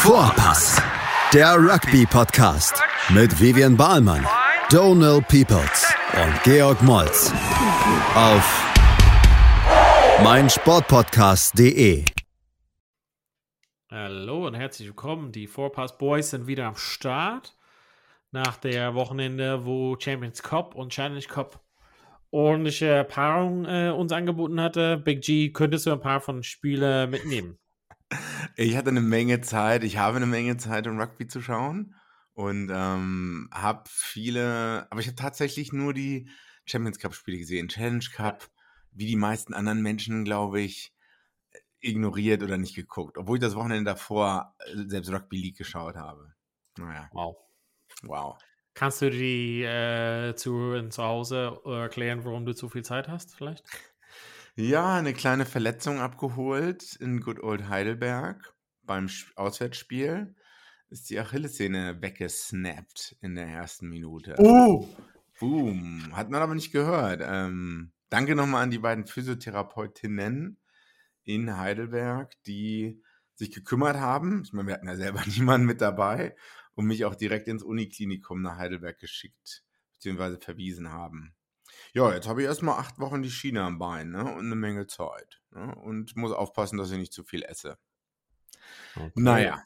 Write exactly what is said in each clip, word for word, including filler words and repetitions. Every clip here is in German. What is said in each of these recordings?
Vorpass, der Rugby-Podcast mit Vivian Bahlmann, Donald Peoples und Georg Moltz auf meinsportpodcast punkt de. Hallo und herzlich willkommen. Die Vorpass Boys sind wieder am Start nach der Wochenende, wo Champions Cup und Challenge Cup ordentliche Paarung äh, uns angeboten hatte. Big G, könntest du ein paar von den Spielen mitnehmen? Ich hatte eine Menge Zeit, ich habe eine Menge Zeit, um Rugby zu schauen und ähm, habe viele, aber ich habe tatsächlich nur die Champions Cup Spiele gesehen. Challenge Cup, wie die meisten anderen Menschen, glaube ich, ignoriert oder nicht geguckt, obwohl ich das Wochenende davor selbst Rugby League geschaut habe. Naja. Wow. Wow. Kannst du die äh, Zuhörer zu Hause erklären, warum du zu viel Zeit hast, vielleicht? Ja, eine kleine Verletzung abgeholt in Good Old Heidelberg beim Auswärtsspiel. Ist die Achillessehne weggesnappt in der ersten Minute. Oh! Boom. Hat man aber nicht gehört. Ähm, danke nochmal an die beiden Physiotherapeutinnen in Heidelberg, die sich gekümmert haben. Ich meine, wir hatten ja selber niemanden mit dabei und mich auch direkt ins Uniklinikum nach Heidelberg geschickt, beziehungsweise verwiesen haben. Ja, jetzt habe ich erstmal acht Wochen die Schiene am Bein, ne, und eine Menge Zeit. Ne, und muss aufpassen, dass ich nicht zu viel esse. Okay. Naja.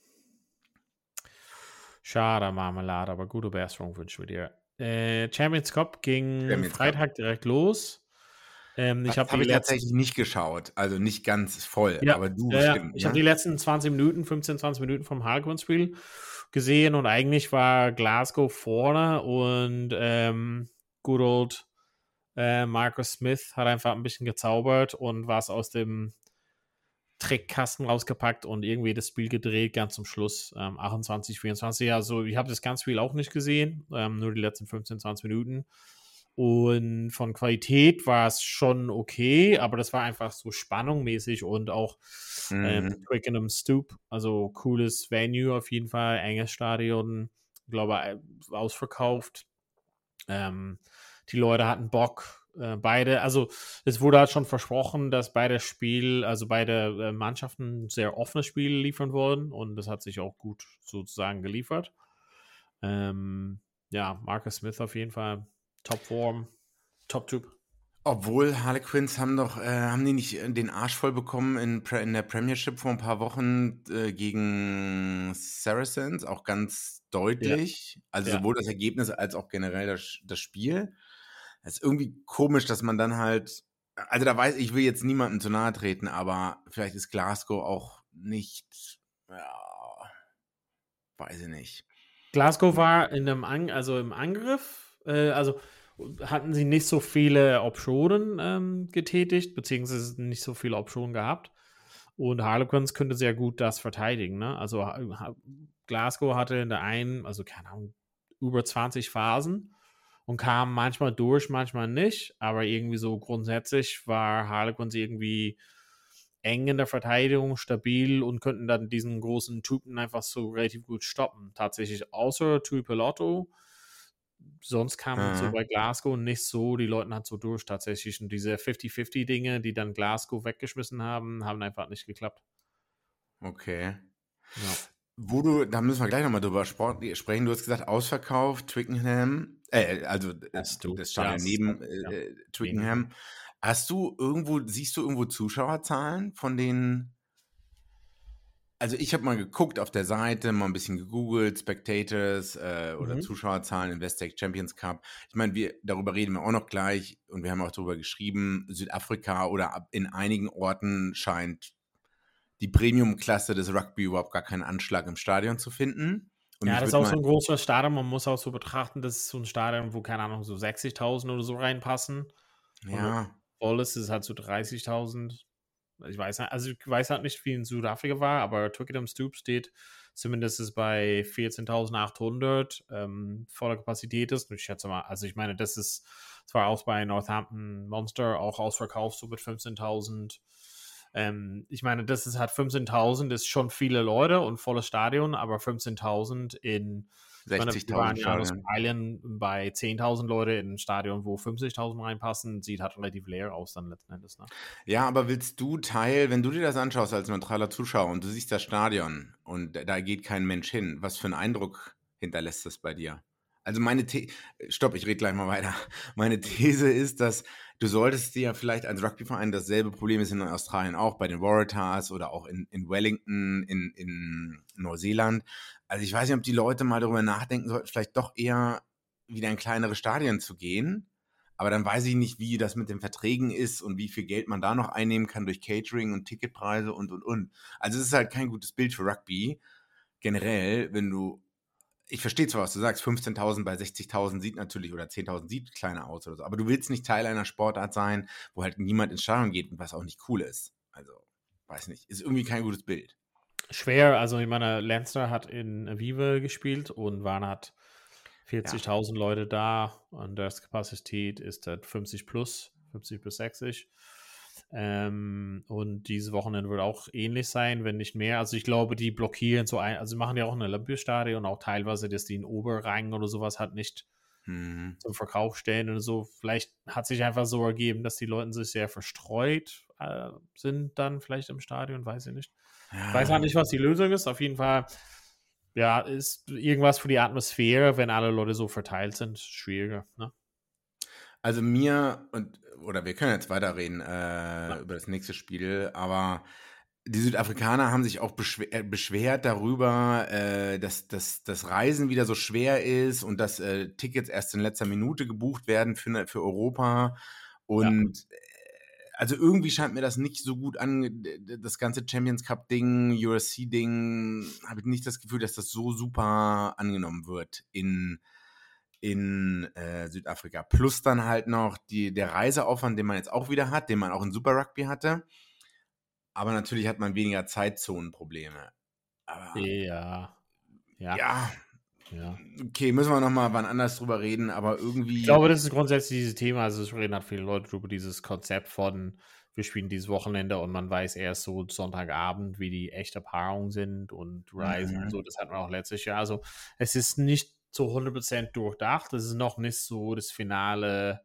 Schade, Marmelade, aber gute Besserung wünschen wir dir. Äh, Champions Cup ging Champions Freitag Cup. direkt los. Ähm, ich Das habe habe ich letzten, tatsächlich nicht geschaut, also nicht ganz voll, ja, aber du ja, ja. bestimmt. Ich Ne? habe die letzten zwanzig Minuten, fünfzehn, zwanzig Minuten vom Harlequin-Spiel gesehen und eigentlich war Glasgow vorne und ähm, good old äh, Marcus Smith hat einfach ein bisschen gezaubert und was aus dem Trickkasten rausgepackt und irgendwie das Spiel gedreht, ganz zum Schluss, ähm, achtundzwanzig, vierundzwanzig. Also ich habe das ganze Spiel auch nicht gesehen, ähm, nur die letzten fünfzehn, zwanzig Minuten. Und von Qualität war es schon okay, aber das war einfach so spannungmäßig und auch ähm, Mhm. Twickenham Stoop, also cooles Venue auf jeden Fall, enges Stadion, ich glaube ausverkauft. Ähm, die Leute hatten Bock, äh, beide, also es wurde halt schon versprochen, dass beide Spiel, also beide äh, Mannschaften sehr offene Spiele liefern wollen und das hat sich auch gut sozusagen geliefert. Ähm, ja, Marcus Smith auf jeden Fall Topform, Top-Typ. Obwohl Harlequins haben doch, äh, haben die nicht den Arsch voll bekommen in, Pre- in der Premiership vor ein paar Wochen äh, gegen Saracens, auch ganz deutlich. Also Ja. sowohl das Ergebnis als auch generell das, das Spiel. Es ist irgendwie komisch, dass man dann halt, also da weiß ich, will jetzt niemandem zu nahe treten, aber vielleicht ist Glasgow auch nicht, ja, weiß ich nicht. Glasgow war in einem An also im Angriff, äh, also hatten sie nicht so viele Optionen ähm, getätigt, beziehungsweise nicht so viele Optionen gehabt. Und Harlequins könnte sehr gut das verteidigen. Ne? Also ha Glasgow hatte in der einen, also keine Ahnung, über zwanzig Phasen und kam manchmal durch, manchmal nicht. Aber irgendwie so grundsätzlich war Harlequins irgendwie eng in der Verteidigung, stabil und könnten dann diesen großen Typen einfach so relativ gut stoppen. Tatsächlich außer Tui Pelotto. Sonst kam so Mhm. bei Glasgow nicht so, die Leute hat so durch tatsächlich. Und diese fünfzig fünfzig Dinge, die dann Glasgow weggeschmissen haben, haben einfach nicht geklappt. Okay. Ja. Wo du, da müssen wir gleich nochmal drüber Sport sprechen. Du hast gesagt, ausverkauft, Twickenham, äh, also äh, Das du. das Stadion Ja, neben ja. äh, Twickenham. Hast du irgendwo, siehst du irgendwo Zuschauerzahlen von den, also ich habe mal geguckt auf der Seite, mal ein bisschen gegoogelt, Spectators äh, oder Mhm. Zuschauerzahlen, Investec Champions Cup. Ich meine, wir, darüber reden wir auch noch gleich und wir haben auch darüber geschrieben, Südafrika oder in einigen Orten scheint die Premium-Klasse des Rugby überhaupt gar keinen Anschlag im Stadion zu finden. Und Ja, mich das ist würde auch mal, so ein großer Stadion. Man muss auch so betrachten, das ist so ein Stadion, wo, keine Ahnung, so sechzigtausend oder so reinpassen. Und wenn ja, voll ist, ist es halt so dreißigtausend. Ich weiß nicht, also ich weiß halt nicht, wie in Südafrika war, aber Twickenham Stoop steht zumindest bei vierzehntausendachthundert ähm, voller Kapazität ist. Und ich schätze mal, also ich meine, das ist zwar auch bei Northampton Monster auch ausverkauft, so mit fünfzehntausend. Ähm, ich meine, das ist halt fünfzehntausend, ist schon viele Leute und volles Stadion, aber fünfzehntausend in sechzigtausend Wir waren ja in Stadion. Australien bei zehntausend Leute in einem Stadion, wo fünfzigtausend reinpassen. Sieht halt relativ leer aus dann letzten Endes. Ne? Ja, aber willst du Teil, wenn du dir das anschaust als neutraler Zuschauer und du siehst das Stadion und da geht kein Mensch hin, was für einen Eindruck hinterlässt das bei dir? Also meine These, stopp, ich rede gleich mal weiter. Meine These ist, dass du solltest dir ja vielleicht als Rugbyverein, dasselbe Problem ist in Australien auch, bei den Waratahs oder auch in, in Wellington, in, in Neuseeland. Also ich weiß nicht, ob die Leute mal darüber nachdenken sollten, vielleicht doch eher wieder in kleinere Stadien zu gehen. Aber dann weiß ich nicht, wie das mit den Verträgen ist und wie viel Geld man da noch einnehmen kann durch Catering und Ticketpreise und, und, und. Also es ist halt kein gutes Bild für Rugby. Generell, wenn du, ich verstehe zwar, was du sagst, fünfzehntausend bei sechzigtausend sieht natürlich, oder zehntausend sieht kleiner aus oder so, aber du willst nicht Teil einer Sportart sein, wo halt niemand ins Stadion geht und was auch nicht cool ist. Also, weiß nicht, ist irgendwie kein gutes Bild. Schwer, also ich meine, Leinster hat in Aviva gespielt und waren hat vierzigtausend ja. Leute da und das Kapazität ist halt fünfzig plus, fünfzig bis sechzig. Ähm, und dieses Wochenende wird auch ähnlich sein, wenn nicht mehr. Also ich glaube, die blockieren so ein, also sie machen ja auch ein Olympiastadion, auch teilweise, dass die in Oberrang oder sowas halt nicht hm. zum Verkauf stellen und so. Vielleicht hat sich einfach so ergeben, dass die Leute sich sehr verstreut äh, sind dann vielleicht im Stadion, weiß ich nicht. Ja. Ich weiß halt nicht, was die Lösung ist. Auf jeden Fall, ja, ist irgendwas für die Atmosphäre, wenn alle Leute so verteilt sind, schwieriger, ne? Also mir, und oder wir können jetzt weiterreden äh, ja. über das nächste Spiel, aber die Südafrikaner haben sich auch beschwer, beschwert darüber, äh, dass, dass das Reisen wieder so schwer ist und dass äh, Tickets erst in letzter Minute gebucht werden für, für Europa. Und ja. also irgendwie scheint mir das nicht so gut an, das ganze Champions Cup-Ding, U S C-Ding, habe ich nicht das Gefühl, dass das so super angenommen wird in in äh, Südafrika. Plus dann halt noch die, der Reiseaufwand, den man jetzt auch wieder hat, den man auch in Super Rugby hatte. Aber natürlich hat man weniger Zeitzonenprobleme. Aber, ja. ja. Ja. Ja. Okay, müssen wir nochmal wann anders drüber reden, aber irgendwie... Ich glaube, das ist grundsätzlich dieses Thema, also es reden halt viele Leute drüber, dieses Konzept von, wir spielen dieses Wochenende und man weiß erst so Sonntagabend, wie die echte Paarungen sind und Reisen mhm. und so, das hatten wir auch letztes Jahr. Also es ist nicht zu hundert Prozent durchdacht. Das ist noch nicht so das finale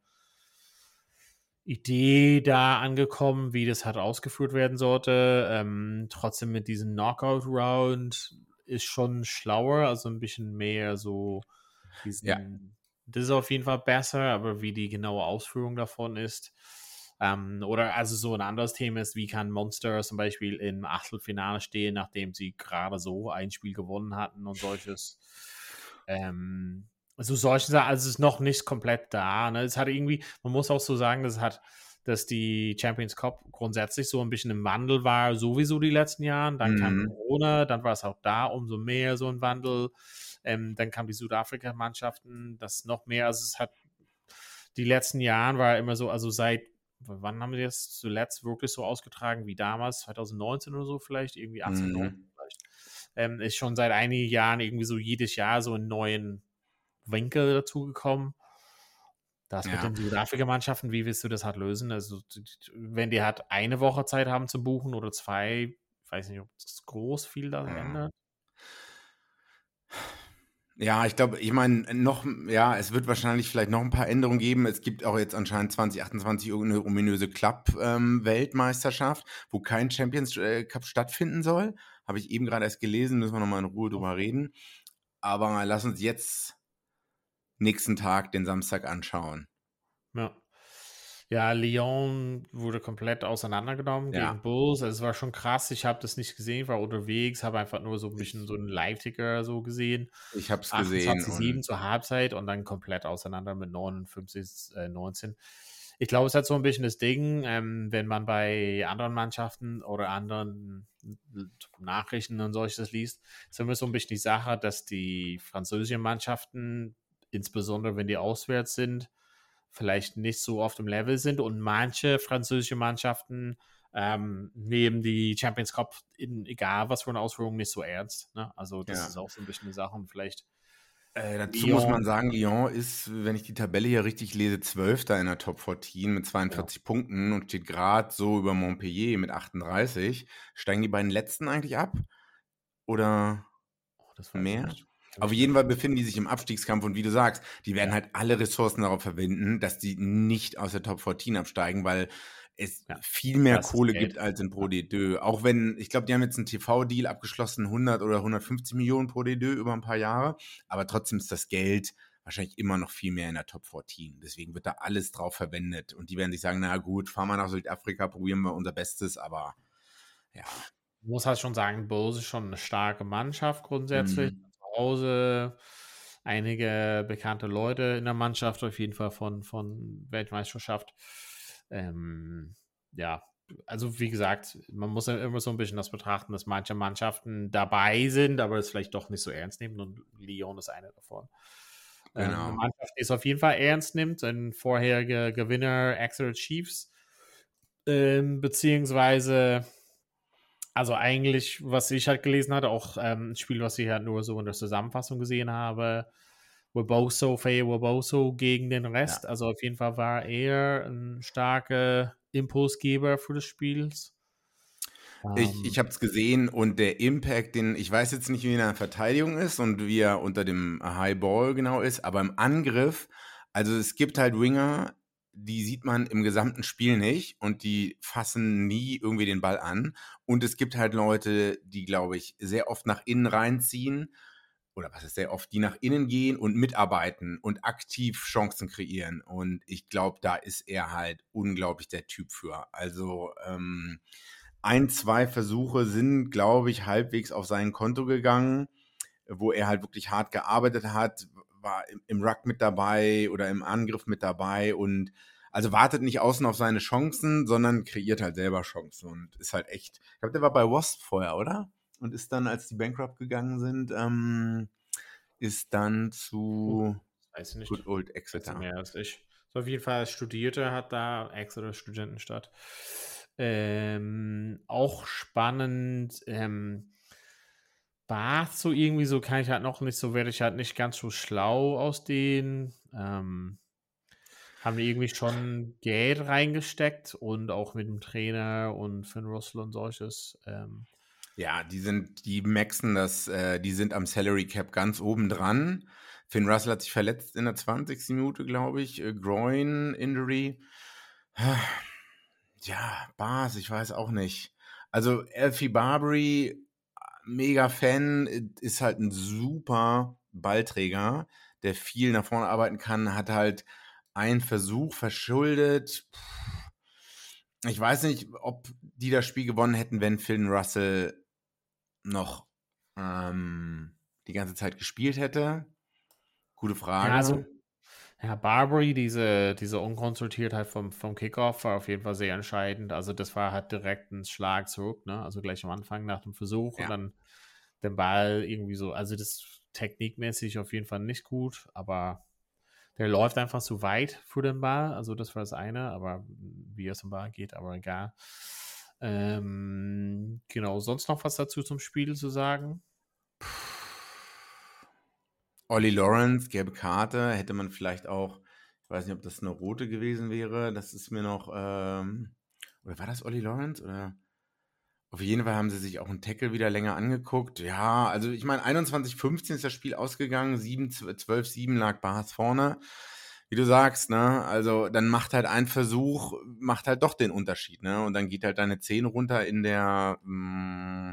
Idee da angekommen, wie das halt ausgeführt werden sollte. Ähm, trotzdem mit diesem Knockout-Round ist schon schlauer, also ein bisschen mehr so diesen, ja. Das ist auf jeden Fall besser, aber wie die genaue Ausführung davon ist. Ähm, oder also so ein anderes Thema ist, wie kann Monster zum Beispiel im Achtelfinale stehen, nachdem sie gerade so ein Spiel gewonnen hatten und solches. Ähm, also solche Sachen, also es ist noch nicht komplett da. Ne? Es hat irgendwie, man muss auch so sagen, dass es hat, dass die Champions Cup grundsätzlich so ein bisschen im Wandel war, sowieso die letzten Jahre. Dann mhm. kam Corona, dann war es auch da umso mehr so ein Wandel. Ähm, dann kamen die Südafrika-Mannschaften, das noch mehr. Also es hat die letzten Jahre war immer so, also seit, wann haben wir das zuletzt wirklich so ausgetragen wie damals, zwanzig neunzehn oder so vielleicht, irgendwie achtzehn, neunzehn mhm. vielleicht. Ähm, ist schon seit einigen Jahren irgendwie so jedes Jahr so einen neuen Winkel dazugekommen. Das ja. mit den Südafrika-Mannschaften, wie willst du das halt lösen? Also, wenn die halt eine Woche Zeit haben zu buchen oder zwei, ich weiß nicht, ob das groß viel da ja. ändert. Ja, ich glaube, ich meine, noch, ja, es wird wahrscheinlich vielleicht noch ein paar Änderungen geben. Es gibt auch jetzt anscheinend zwanzig achtundzwanzig irgendeine ominöse Club-Weltmeisterschaft, ähm, wo kein Champions Cup stattfinden soll. Habe ich eben gerade erst gelesen, müssen wir nochmal in Ruhe drüber reden. Aber lass uns jetzt nächsten Tag, den Samstag, anschauen. Ja. Ja, Lyon wurde komplett auseinandergenommen ja. gegen Bulls. Also es war schon krass. Ich habe das nicht gesehen, war unterwegs, habe einfach nur so ein bisschen so einen Live-Ticker so gesehen. Ich habe es gesehen. achtundzwanzig sieben zur Halbzeit und dann komplett auseinander mit neunundfünfzig neunzehn. Ich glaube, es hat so ein bisschen das Ding, ähm, wenn man bei anderen Mannschaften oder anderen Nachrichten und solches liest, ist immer so ein bisschen die Sache, dass die französischen Mannschaften, insbesondere wenn die auswärts sind, vielleicht nicht so auf dem Level sind und manche französische Mannschaften ähm, nehmen die Champions Cup in egal was für eine Ausführung nicht so ernst. Ne? Also das ja. ist auch so ein bisschen eine Sache und vielleicht äh, dazu Lyon, muss man sagen, Lyon ist, wenn ich die Tabelle hier richtig lese, Zwölfter in der Top vierzehn mit zweiundvierzig ja. Punkten und steht gerade so über Montpellier mit achtunddreißig. Steigen die beiden Letzten eigentlich ab? Oder oh, das war mehr? Nicht. Auf jeden Fall befinden die sich im Abstiegskampf und wie du sagst, die werden Ja. halt alle Ressourcen darauf verwenden, dass die nicht aus der Top vierzehn absteigen, weil es Ja, viel mehr das ist Kohle Geld. gibt als in Pro D deux. Auch wenn, ich glaube, die haben jetzt einen T V-Deal abgeschlossen, hundert oder hundertfünfzig Millionen Pro D deux über ein paar Jahre, aber trotzdem ist das Geld wahrscheinlich immer noch viel mehr in der Top vierzehn. Deswegen wird da alles drauf verwendet und die werden sich sagen, na gut, fahren wir nach Südafrika, probieren wir unser Bestes, aber ja. Ich muss halt schon sagen, Bulls ist schon eine starke Mannschaft grundsätzlich. Mhm. Zu Hause einige bekannte Leute in der Mannschaft, auf jeden Fall von, von Weltmeisterschaft. Ähm, ja, also wie gesagt, man muss ja immer so ein bisschen das betrachten, dass manche Mannschaften dabei sind, aber es vielleicht doch nicht so ernst nehmen und Lyon ist eine davon. Ähm, Genau. eine Mannschaft, die es auf jeden Fall ernst nimmt, ein vorheriger Gewinner Exeter Chiefs, ähm, beziehungsweise also eigentlich, was ich halt gelesen hatte, auch ähm, ein Spiel, was ich halt nur so in der Zusammenfassung gesehen habe, Weboso, Faye Weboso gegen den Rest. Ja. Also auf jeden Fall war er ein starker Impulsgeber für das Spiel. Ich, Ähm, ich habe es gesehen und der Impact, den ich weiß jetzt nicht, wie er in der Verteidigung ist und wie er unter dem High Ball genau ist, aber im Angriff, also es gibt halt Winger, die sieht man im gesamten Spiel nicht und die fassen nie irgendwie den Ball an. Und es gibt halt Leute, die, glaube ich, sehr oft nach innen reinziehen oder was ist sehr oft, die nach innen gehen und mitarbeiten und aktiv Chancen kreieren. Und ich glaube, da ist er halt unglaublich der Typ für. Also ähm, ein, zwei Versuche sind, glaube ich, halbwegs auf sein Konto gegangen, wo er halt wirklich hart gearbeitet hat, war im, im Ruck mit dabei oder im Angriff mit dabei und also wartet nicht außen auf seine Chancen, sondern kreiert halt selber Chancen und ist halt echt, ich glaube, der war bei Wasp vorher, oder? Und ist dann, als die bankrupt gegangen sind, ähm, ist dann zu weiß ich nicht. Good Old Weiß Exeter. mehr als ich. So auf jeden Fall studierte hat da Exeter Studentenstadt. Ähm, auch spannend. Ähm, Bath so irgendwie so kann ich halt noch nicht so, werde ich halt nicht ganz so schlau aus denen. Ähm, haben die irgendwie schon Geld reingesteckt und auch mit dem Trainer und Finn Russell und solches. Ähm, Ja, die sind, die maxen das, äh, die sind am Salary Cap ganz oben dran. Finn Russell hat sich verletzt in der zwanzigsten Minute, glaube ich. Äh, Groin Injury. Ja, Bars, ich weiß auch nicht. Also Alfie Barbary, mega Fan, ist halt ein super Ballträger, der viel nach vorne arbeiten kann, hat halt einen Versuch verschuldet. Ich weiß nicht, ob die das Spiel gewonnen hätten, wenn Finn Russell noch ähm, die ganze Zeit gespielt hätte. Gute Frage. ja, also Ja, Barbary, diese, diese Unkonsultiertheit vom, vom Kickoff war auf jeden Fall sehr entscheidend. Also das war halt direkt ein Schlag zurück, ne? Also gleich am Anfang nach dem Versuch Ja. und dann den Ball irgendwie so, also das technikmäßig auf jeden Fall nicht gut, aber der läuft einfach zu weit für den Ball. Also das war das eine, aber wie er zum Ball geht, aber egal. Ähm, genau, sonst noch was dazu zum Spiel zu sagen? Ollie Lawrence, gelbe Karte, hätte man vielleicht auch, ich weiß nicht, ob das eine rote gewesen wäre, das ist mir noch, ähm, oder war das Ollie Lawrence? Oder auf jeden Fall haben sie sich auch einen Tackle wieder länger angeguckt. Ja, also ich meine, einundzwanzig fünfzehn ist das Spiel ausgegangen, zwölf sieben lag Bars vorne. Wie du sagst, ne, also dann macht halt ein Versuch, macht halt doch den Unterschied, ne, und dann geht halt deine zehn runter in der, mh,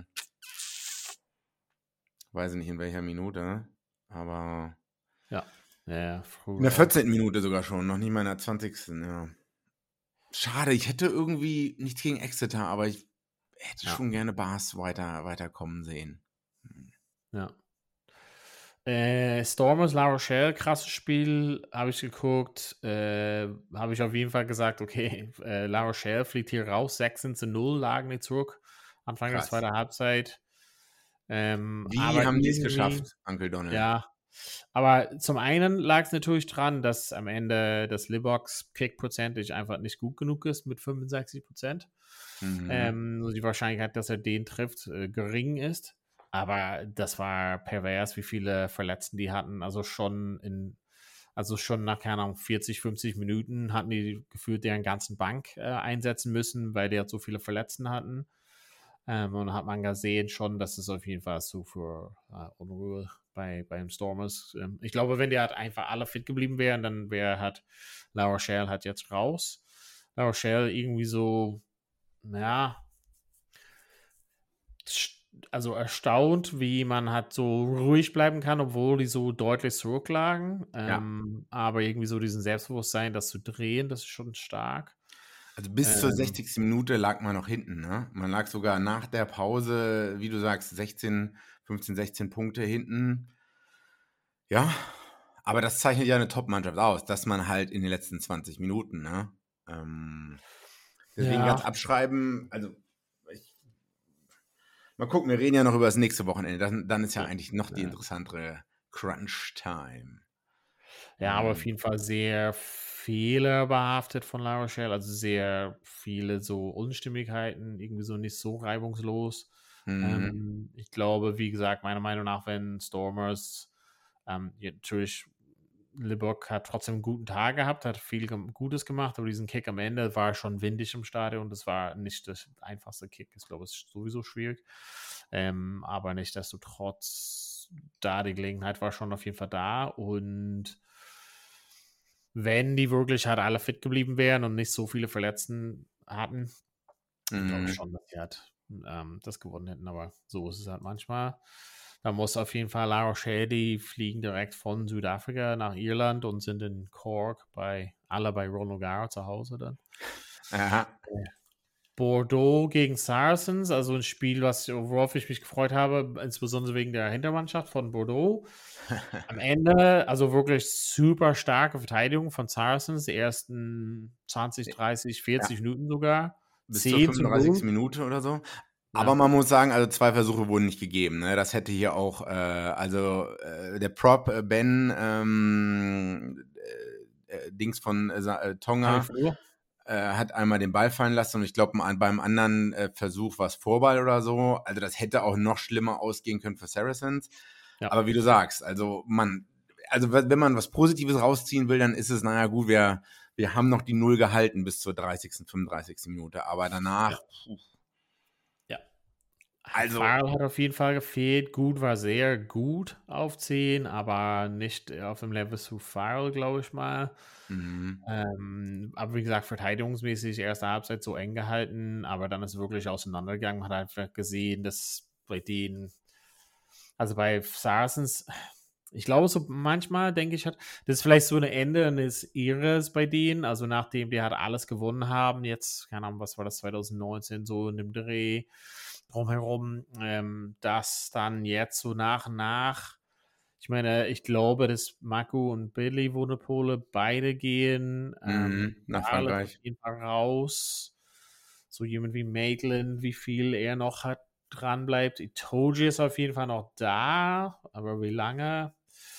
weiß ich nicht in welcher Minute, aber Ja, ja, früh in der raus. vierzehnten Minute sogar schon, noch nicht mal in der zwanzigsten Ja. Schade, ich hätte irgendwie nichts gegen Exeter, aber ich hätte Ja. schon gerne Bars weiter, weiterkommen sehen. Ja. Äh, Stormers La Rochelle, krasses Spiel, habe ich geguckt. Äh, habe ich auf jeden Fall gesagt, okay, äh, La Rochelle fliegt hier raus, sechzehn zu null lagen die zurück. Anfang der Krass. zweiten Halbzeit. Ähm, Wie aber haben die es irgendwie- geschafft, Uncle Donald? Ja, aber zum einen lag es natürlich dran, dass am Ende das Libox Kick-Prozentig einfach nicht gut genug ist mit fünfundsechzig Prozent. Mhm. Ähm, so die Wahrscheinlichkeit, dass er den trifft, äh, gering ist. Aber das war pervers, wie viele Verletzten die hatten. Also schon in, also schon nach, keine Ahnung, vierzig, fünfzig Minuten hatten die gefühlt deren ganzen Bank äh, einsetzen müssen, weil die halt so viele Verletzten hatten. Ähm, und hat man gesehen schon, dass es auf jeden Fall so für äh, Unruhe bei beim Stormers. Ähm, ich glaube, wenn die halt einfach alle fit geblieben wären, dann wäre halt La Rochelle halt jetzt raus. La Rochelle irgendwie so, ja, also erstaunt, wie man halt so ruhig bleiben kann, obwohl die so deutlich zurücklagen. Ja. Ähm, aber irgendwie so diesen Selbstbewusstsein, das zu drehen, das ist schon stark. Also bis zur Ähm, sechzigsten Minute lag man noch hinten, ne? Man lag sogar nach der Pause, wie du sagst, sechzehn, fünfzehn, sechzehn Punkte hinten. Ja, aber das zeichnet ja eine Top-Mannschaft aus, dass man halt in den letzten zwanzig Minuten, ne? Ähm, deswegen Ja. ganz abschreiben, also ich, mal gucken, wir reden ja noch über das nächste Wochenende, dann, dann ist ja Ja. eigentlich noch die Ja. interessantere Crunch-Time. Ja, aber auf Ähm, jeden Fall sehr fehlerbehaftet von La Rochelle, also sehr viele so Unstimmigkeiten, irgendwie so nicht so reibungslos. mhm. Ähm, ich glaube, wie gesagt, meiner Meinung nach, wenn Stormers ähm, ja, natürlich LeBock hat trotzdem einen guten Tag gehabt, hat viel gem- Gutes gemacht, aber diesen Kick am Ende war schon windig im Stadion. Das war nicht das einfachste Kick. Ich glaube, es ist sowieso schwierig. Ähm, aber nichtsdestotrotz, da die Gelegenheit war schon auf jeden Fall da. Und wenn die wirklich halt alle fit geblieben wären und nicht so viele Verletzten hatten, Mhm. glaube ich schon, dass die halt ähm, das gewonnen hätten. Aber so ist es halt manchmal. Da muss auf jeden Fall La Rochelle, die fliegen direkt von Südafrika nach Irland und sind in Cork bei alle bei Ron O'Gara zu Hause dann. Aha. Bordeaux gegen Saracens, also ein Spiel, was, worauf ich mich gefreut habe, insbesondere wegen der Hintermannschaft von Bordeaux. Am Ende, also wirklich super starke Verteidigung von Saracens, die ersten zwanzig, dreißig, vierzig Ja. Minuten sogar. Bis zur zehn zu fünfunddreißigsten null. Minute oder so. Ja. Aber man muss sagen, also zwei Versuche wurden nicht gegeben. Ne? Das hätte hier auch, äh, also äh, der Prop äh, Ben ähm, äh, äh, Dings von äh, Sa- äh, Tonga Hallo. äh, hat einmal den Ball fallen lassen und ich glaube beim anderen äh, Versuch war es Vorball oder so. Also das hätte auch noch schlimmer ausgehen können für Saracens. Ja. Aber wie du sagst, also man, also wenn man was Positives rausziehen will, dann ist es, naja gut, wir, wir haben noch die Null gehalten bis zur dreißigsten, fünfunddreißigsten Minute. Aber danach, Ja. puh, Ja. also Farrell hat auf jeden Fall gefehlt. Gut war sehr gut auf zehn, aber nicht auf dem Level zu Farrell, glaube ich mal. mhm. Ähm, aber wie gesagt, verteidigungsmäßig erste Halbzeit so eng gehalten, aber dann ist wirklich auseinandergegangen. Man hat einfach gesehen, dass bei denen, also bei Saracens, ich glaube, so manchmal denke ich, hat das ist vielleicht so eine Ende eines Eras bei denen, also nachdem die halt alles gewonnen haben, jetzt, keine Ahnung, was war das, zwanzig neunzehn, so in dem Dreh drumherum, ähm, dass dann jetzt so nach und nach, ich meine, ich glaube, dass Mako und Billy Wunderpole beide gehen, ähm, Mhm. Nach Karl ist auf Frankreich. jeden Fall raus, so jemand wie Maitland, wie viel er noch hat, dran bleibt. Itoji ist auf jeden Fall noch da, aber wie lange?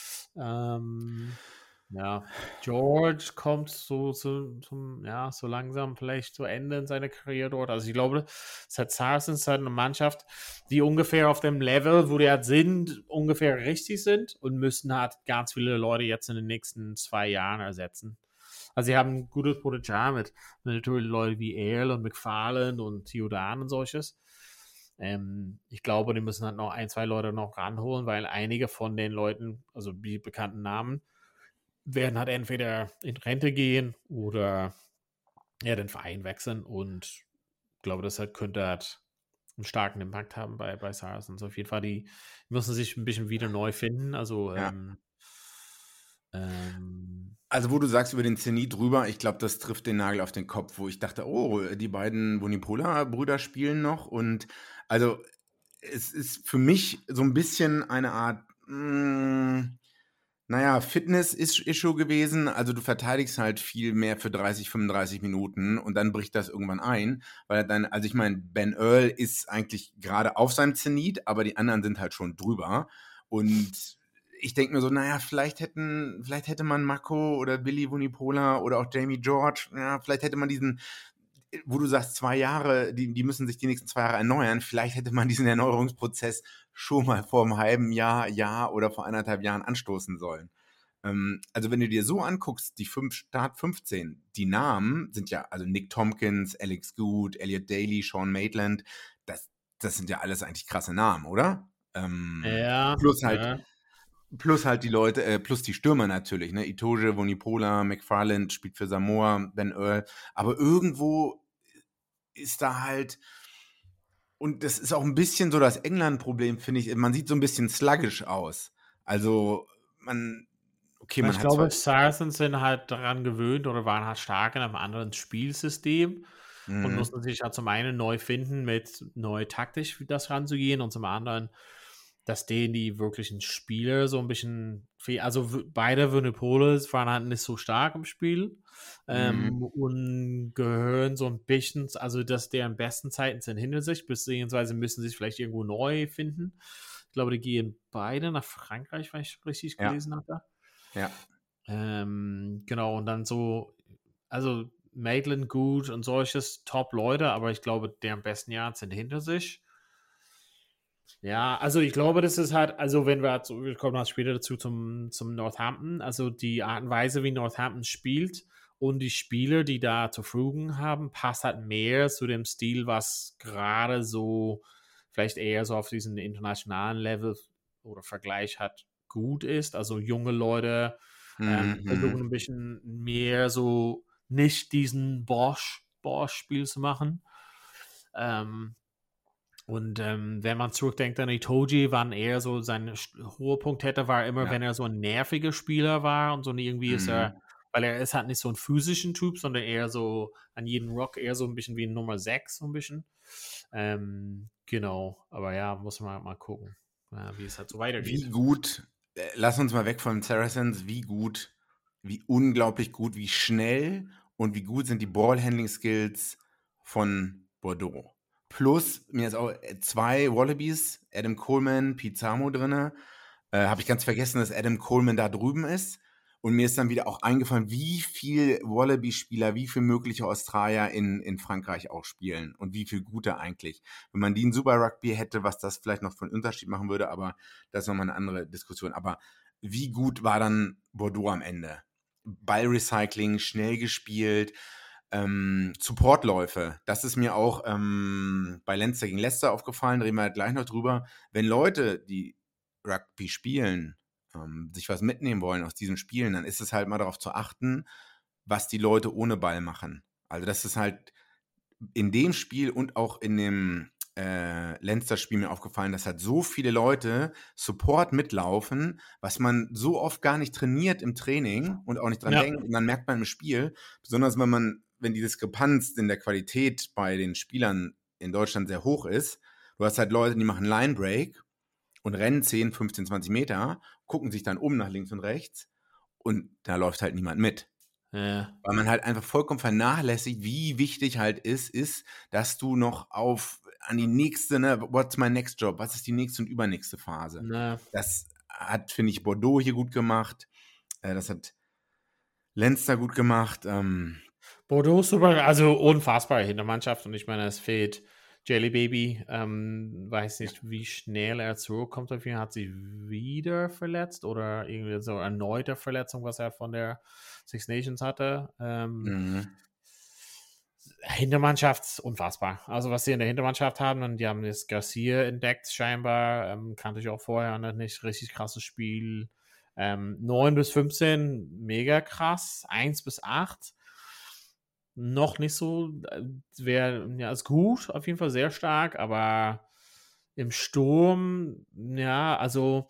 Ähm, ja, George kommt so, so, zum, ja, so langsam vielleicht zu Ende in seiner Karriere dort. Also ich glaube, es hat Saracens halt eine Mannschaft, die ungefähr auf dem Level, wo die halt sind, ungefähr richtig sind und müssen halt ganz viele Leute jetzt in den nächsten zwei Jahren ersetzen. Also sie haben ein gutes Potenzial mit, mit natürlich Leute wie Earl und McFarlane und Theodan und solches. Ähm, ich glaube, die müssen halt noch ein, zwei Leute noch ranholen, weil einige von den Leuten, also die bekannten Namen, werden halt entweder in Rente gehen oder ja, den Verein wechseln und ich glaube, das halt könnte halt einen starken Impact haben bei, bei Saracens. Auf jeden Fall, die müssen sich ein bisschen wieder neu finden. Also, Ja. ähm, ähm, Also, wo du sagst über den Zenit drüber, ich glaube, das trifft den Nagel auf den Kopf, wo ich dachte, oh, die beiden Vunipola-Brüder spielen noch. Und also, es ist für mich so ein bisschen eine Art, mh, naja, Fitness-Issue gewesen. Also, du verteidigst halt viel mehr für dreißig, fünfunddreißig Minuten und dann bricht das irgendwann ein. Weil dann, also ich meine, Ben Earl ist eigentlich gerade auf seinem Zenit, aber die anderen sind halt schon drüber. Und ich denke mir so, naja, vielleicht hätten, vielleicht hätte man Mako oder Billy Vunipola oder auch Jamie George, ja, vielleicht hätte man diesen, wo du sagst, zwei Jahre, die, die müssen sich die nächsten zwei Jahre erneuern, vielleicht hätte man diesen Erneuerungsprozess schon mal vor einem halben Jahr, Jahr oder vor anderthalb Jahren anstoßen sollen. Ähm, also wenn du dir so anguckst, die fünf, Start fünfzehn, die Namen sind ja, also Nick Tompkins, Alex Good, Elliot Daly, Sean Maitland, das, das sind ja alles eigentlich krasse Namen, oder? Ähm, Ja, plus halt, ja. plus halt die Leute, äh, plus die Stürmer natürlich, ne? Itoje, Vunipola, McFarland spielt für Samoa, Ben Earl. Aber irgendwo ist da halt, und das ist auch ein bisschen so das England-Problem, finde ich. Man sieht so ein bisschen sluggish aus. Also, man, okay, man Ich hat zwar. glaube, Saracens sind halt daran gewöhnt oder waren halt stark in einem anderen Spielsystem und Mhm. mussten sich halt zum einen neu finden, mit neu taktisch das ranzugehen und zum anderen, dass denen die wirklichen Spieler so ein bisschen, fehl- also w- beide Vunipolas waren halt nicht so stark im Spiel Mhm. ähm, und gehören so ein bisschen, also dass deren besten Zeiten sind hinter sich, beziehungsweise müssen sich vielleicht irgendwo neu finden. Ich glaube, die gehen beide nach Frankreich, wenn ich richtig Ja, gelesen habe. ja. Ähm, genau, und dann so, also Maitland gut und solches Top-Leute, aber ich glaube, deren besten Jahre sind hinter sich. Ja, also ich glaube, das ist halt, also wenn wir, halt so, wir kommen halt später dazu zum, zum Northampton, also die Art und Weise, wie Northampton spielt und die Spieler, die da zur Verfügung haben, passt halt mehr zu dem Stil, was gerade so vielleicht eher so auf diesen internationalen Level oder Vergleich hat, gut ist. Also junge Leute ähm, versuchen Mhm. ein bisschen mehr so nicht diesen Bosch, Bosch-Spiel zu machen. Ähm, und ähm, wenn man zurückdenkt an Itoje, wann er so seinen hohen Punkt hätte, war immer, Ja. wenn er so ein nerviger Spieler war und so irgendwie ist er, Mhm. weil er ist halt nicht so ein physischen Typ, sondern eher so an jedem Rock eher so ein bisschen wie ein Nummer sechs, so ein bisschen. Ähm, genau, aber ja, muss man halt mal gucken, ja, wie es halt so Wie weitergeht. gut, äh, lass uns mal weg von Saracens, wie gut, wie unglaublich gut, wie schnell und wie gut sind die Ballhandling-Skills von Bordeaux. Plus, mir ist auch äh, zwei Wallabies, Adam Coleman, Pete Samo drin. Äh, Habe ich ganz vergessen, dass Adam Coleman da drüben ist. Und mir ist dann wieder auch eingefallen, wie viel Wallaby-Spieler, wie viel mögliche Australier in, in Frankreich auch spielen und wie viel gute eigentlich. Wenn man die in Super Rugby hätte, was das vielleicht noch für einen Unterschied machen würde, aber das ist nochmal eine andere Diskussion. Aber wie gut war dann Bordeaux am Ende? Ballrecycling, schnell gespielt, ähm, Supportläufe. Das ist mir auch ähm, bei Leinster gegen Leicester aufgefallen, reden wir halt gleich noch drüber. Wenn Leute, die Rugby spielen, ähm, sich was mitnehmen wollen aus diesen Spielen, dann ist es halt mal darauf zu achten, was die Leute ohne Ball machen. Also das ist halt in dem Spiel und auch in dem äh, Leinster-Spiel mir aufgefallen, dass halt so viele Leute Support mitlaufen, was man so oft gar nicht trainiert im Training und auch nicht dran Ja, denkt. Und dann merkt man im Spiel, besonders wenn man, wenn die Diskrepanz in der Qualität bei den Spielern in Deutschland sehr hoch ist, du hast halt Leute, die machen Line Break und rennen zehn, fünfzehn, zwanzig Meter, gucken sich dann um nach links und rechts und da läuft halt niemand mit. ja, Weil man halt einfach vollkommen vernachlässigt, wie wichtig halt ist, ist, dass du noch auf an die nächste, ne, what's my next job? Was ist die nächste und übernächste Phase? na, Das hat, finde ich, Bordeaux hier gut gemacht. Äh, das hat Leinster gut gemacht. Ähm, Bordeaux super, also unfassbar Hintermannschaft und ich meine, es fehlt Jelly Baby, ähm, weiß ja. nicht, wie schnell er zurückkommt. Auf jeden Fall hat sich wieder verletzt oder irgendwie so erneute Verletzung, was er von der Six Nations hatte. Ähm, Mhm. Hintermannschaft unfassbar. Also was sie in der Hintermannschaft haben, und die haben das Garcia entdeckt scheinbar, ähm, kannte ich auch vorher noch nicht, richtig krasses Spiel. Ähm, neun bis fünfzehn, mega krass. eins bis acht noch nicht so, wäre, ja, ist gut, auf jeden Fall sehr stark, aber im Sturm, ja, also